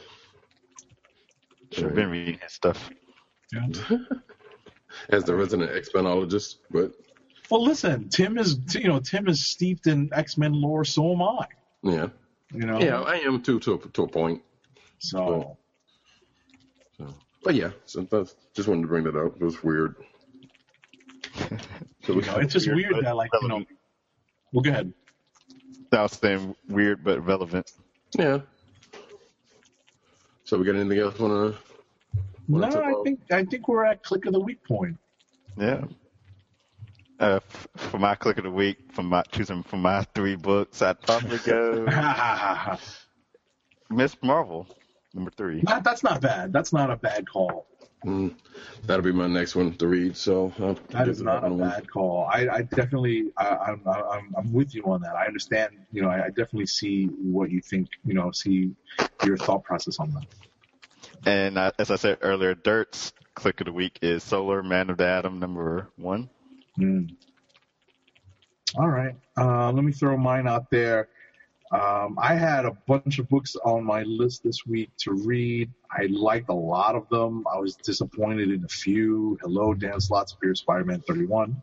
Should have been reading his stuff. Yeah. As the resident X-Menologist, but. Well, listen, Tim is steeped in X-Men lore. So am I. Yeah. You know. Yeah, I am too to a point. So. But yeah, so just wanted to bring that up. It was weird. It's just weird that, like, you know. Well, go ahead. I was saying weird but relevant. Yeah. So we got anything else want to? No, I think we're at click of the week point. Yeah. For my click of the week, choosing from my three books, I'd probably go Miss Marvel, number 3. That's not bad. That's not a bad call. That'll be my next one to read. So that is not a bad call. I definitely, I'm with you on that. I understand. You know, I definitely see what you think. You know, see your thought process on that. And as I said earlier, Dirt's click of the week is Solar Man of the Atom, number 1. All right. Let me throw mine out there. I had a bunch of books on my list this week to read. I liked a lot of them. I was disappointed in a few. Hello, Dan Slott's Superior Spider-Man 31.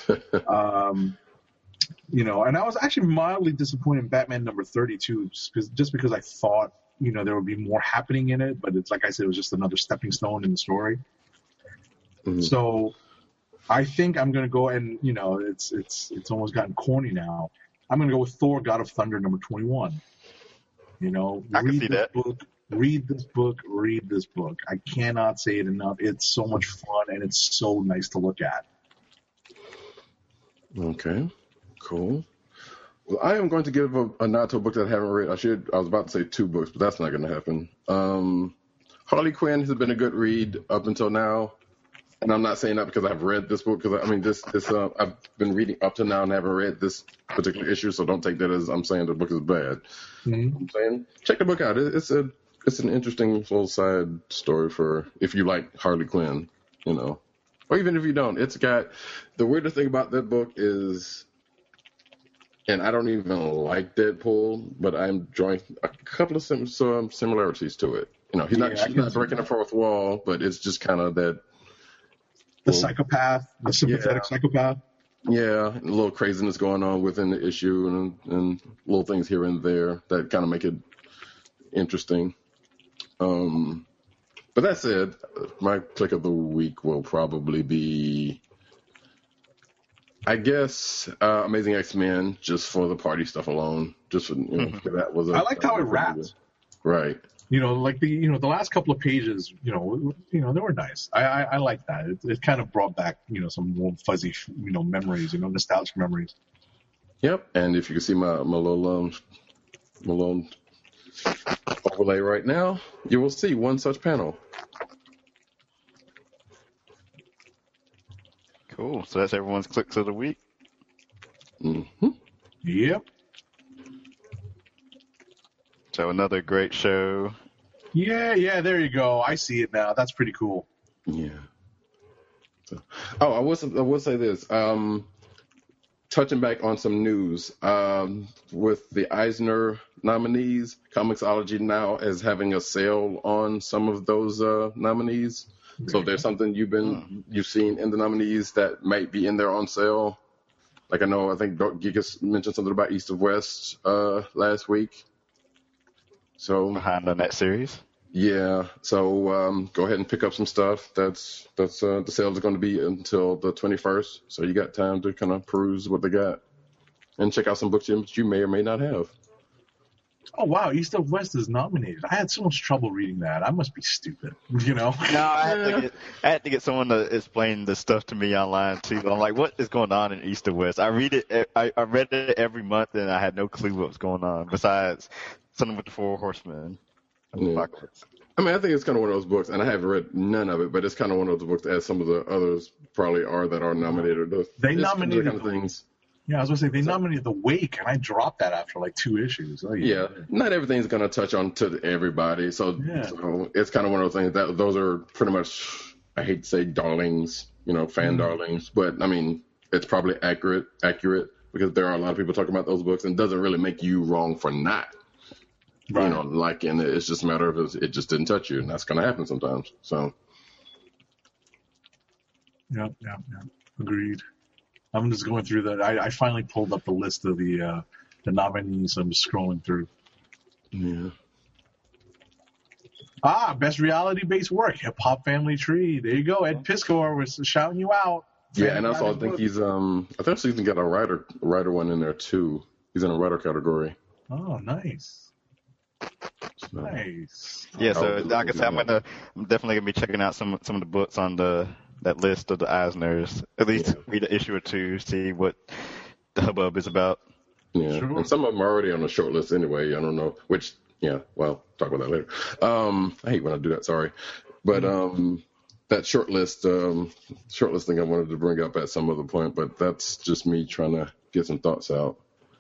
You know, and I was actually mildly disappointed in Batman number 32 just because I thought, you know, there would be more happening in it. But it's like I said, it was just another stepping stone in the story. Mm-hmm. So I think I'm going to go, and, you know, it's almost gotten corny now. I'm going to go with Thor, God of Thunder, number 21. You know, I can see that. Book. Read this book. Read this book. I cannot say it enough. It's so much fun and it's so nice to look at. Okay, cool. Well, I am going to give a nod to a book that I haven't read. I was about to say 2 books, but that's not going to happen. Harley Quinn has been a good read up until now. And I'm not saying that because I've read this book, because I've been reading up to now and haven't read this particular issue, so don't take that as I'm saying the book is bad. Mm-hmm. I'm saying check the book out. It's an interesting little side story for if you like Harley Quinn, or even if you don't. It's got the weirdest thing about that book is, and I don't even like Deadpool, but I'm drawing a couple of similarities to it. She's not breaking the fourth wall, but it's just kind of that. The psychopath, the sympathetic psychopath. Yeah, a little craziness going on within the issue and little things here and there that kind of make it interesting. But that said, my click of the week will probably be, I guess, Amazing X-Men, just for the party stuff alone. Just for, that was. I liked how it wrapped. Right. Like the last couple of pages, they were nice. I like that. It kind of brought back, some warm, fuzzy, memories, nostalgic memories. Yep. And if you can see my little overlay right now, you will see one such panel. Cool. So that's everyone's clicks of the week. Mm-hmm. Yep. So another great show. Yeah, there you go. I see it now. That's pretty cool. Yeah. I will say this. Touching back on some news, with the Eisner nominees, Comixology now is having a sale on some of those nominees. So if there's something you've seen in the nominees that might be in there on sale, like I think Geekus mentioned something about East of West last week. So behind the net series. Yeah. So go ahead and pick up some stuff. That's the sales are going to be until the 21st. So you got time to kind of peruse what they got and check out some books that you may or may not have. Oh wow, East of West is nominated. I had so much trouble reading that. I must be stupid, No, I had to get someone to explain the stuff to me online too. I'm like, what is going on in East of West? I read it. I read it every month, and I had no clue what was going on. Besides, something with the Four Horsemen. Yeah. I mean, I think it's kind of one of those books, and I haven't read none of it, but it's kind of one of those books, as some of the others probably are that are nominated. They nominated kind of things. Yeah, I was gonna say they nominated The Wake, and I dropped that after like 2 issues. Oh, yeah, not everything's gonna touch on to everybody, so it's kind of one of those things that those are pretty much, I hate to say darlings, fan darlings, but I mean it's probably accurate because there are a lot of people talking about those books, and it doesn't really make you wrong for not. Right. Liking it. It's just a matter of it just didn't touch you, and that's gonna happen sometimes. So. Yeah. Agreed. I'm just going through that. I finally pulled up the list of the nominees. So I'm just scrolling through. Yeah. Best reality-based work, Hip Hop Family Tree. There you go. Ed Piskor was shouting you out. Yeah, and also I think he's I think he's got a writer one in there too. He's in a writer category. Oh, nice. Nice. Yeah, so like I said, I'm definitely gonna be checking out some of the books on that list of the Eisners. At least read an issue or two, see what the hubbub is about. Yeah, sure. And some of them are already on the short list anyway. I don't know which. Yeah, well, talk about that later. I hate when I do that. Sorry, but that short list thing I wanted to bring up at some other point, but that's just me trying to get some thoughts out.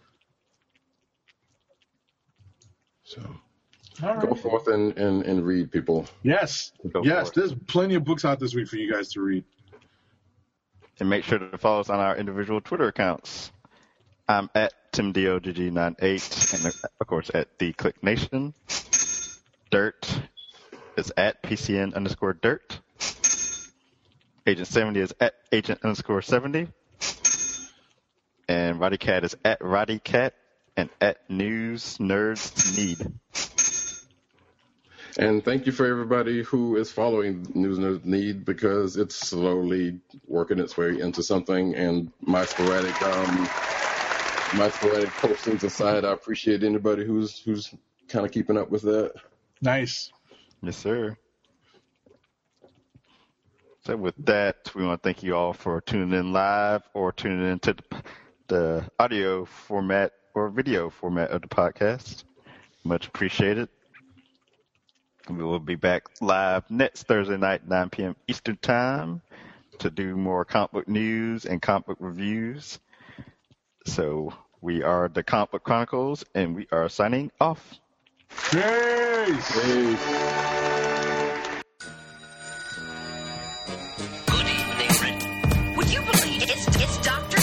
So. Right. Go forth and read, people. Yes. There's plenty of books out this week for you guys to read. And make sure to follow us on our individual Twitter accounts. I'm at TimDOGG98, and of course at The Click Nation. Dirt is at PCN_Dirt. Agent 70 is at Agent_70. And RoddyCat is at RoddyCat and at News Nerds Need. And thank you for everybody who is following News Nerds Need, because it's slowly working its way into something. And my sporadic postings aside, I appreciate anybody who's kind of keeping up with that. Nice. Yes, sir. So with that, we want to thank you all for tuning in live or tuning into the audio format or video format of the podcast. Much appreciated. We will be back live next Thursday night, 9 p.m. Eastern Time, to do more comic book news and comic book reviews. So we are the Comic Book Chronicles, and we are signing off. Peace. Peace. Good evening. Would you believe it's Dr.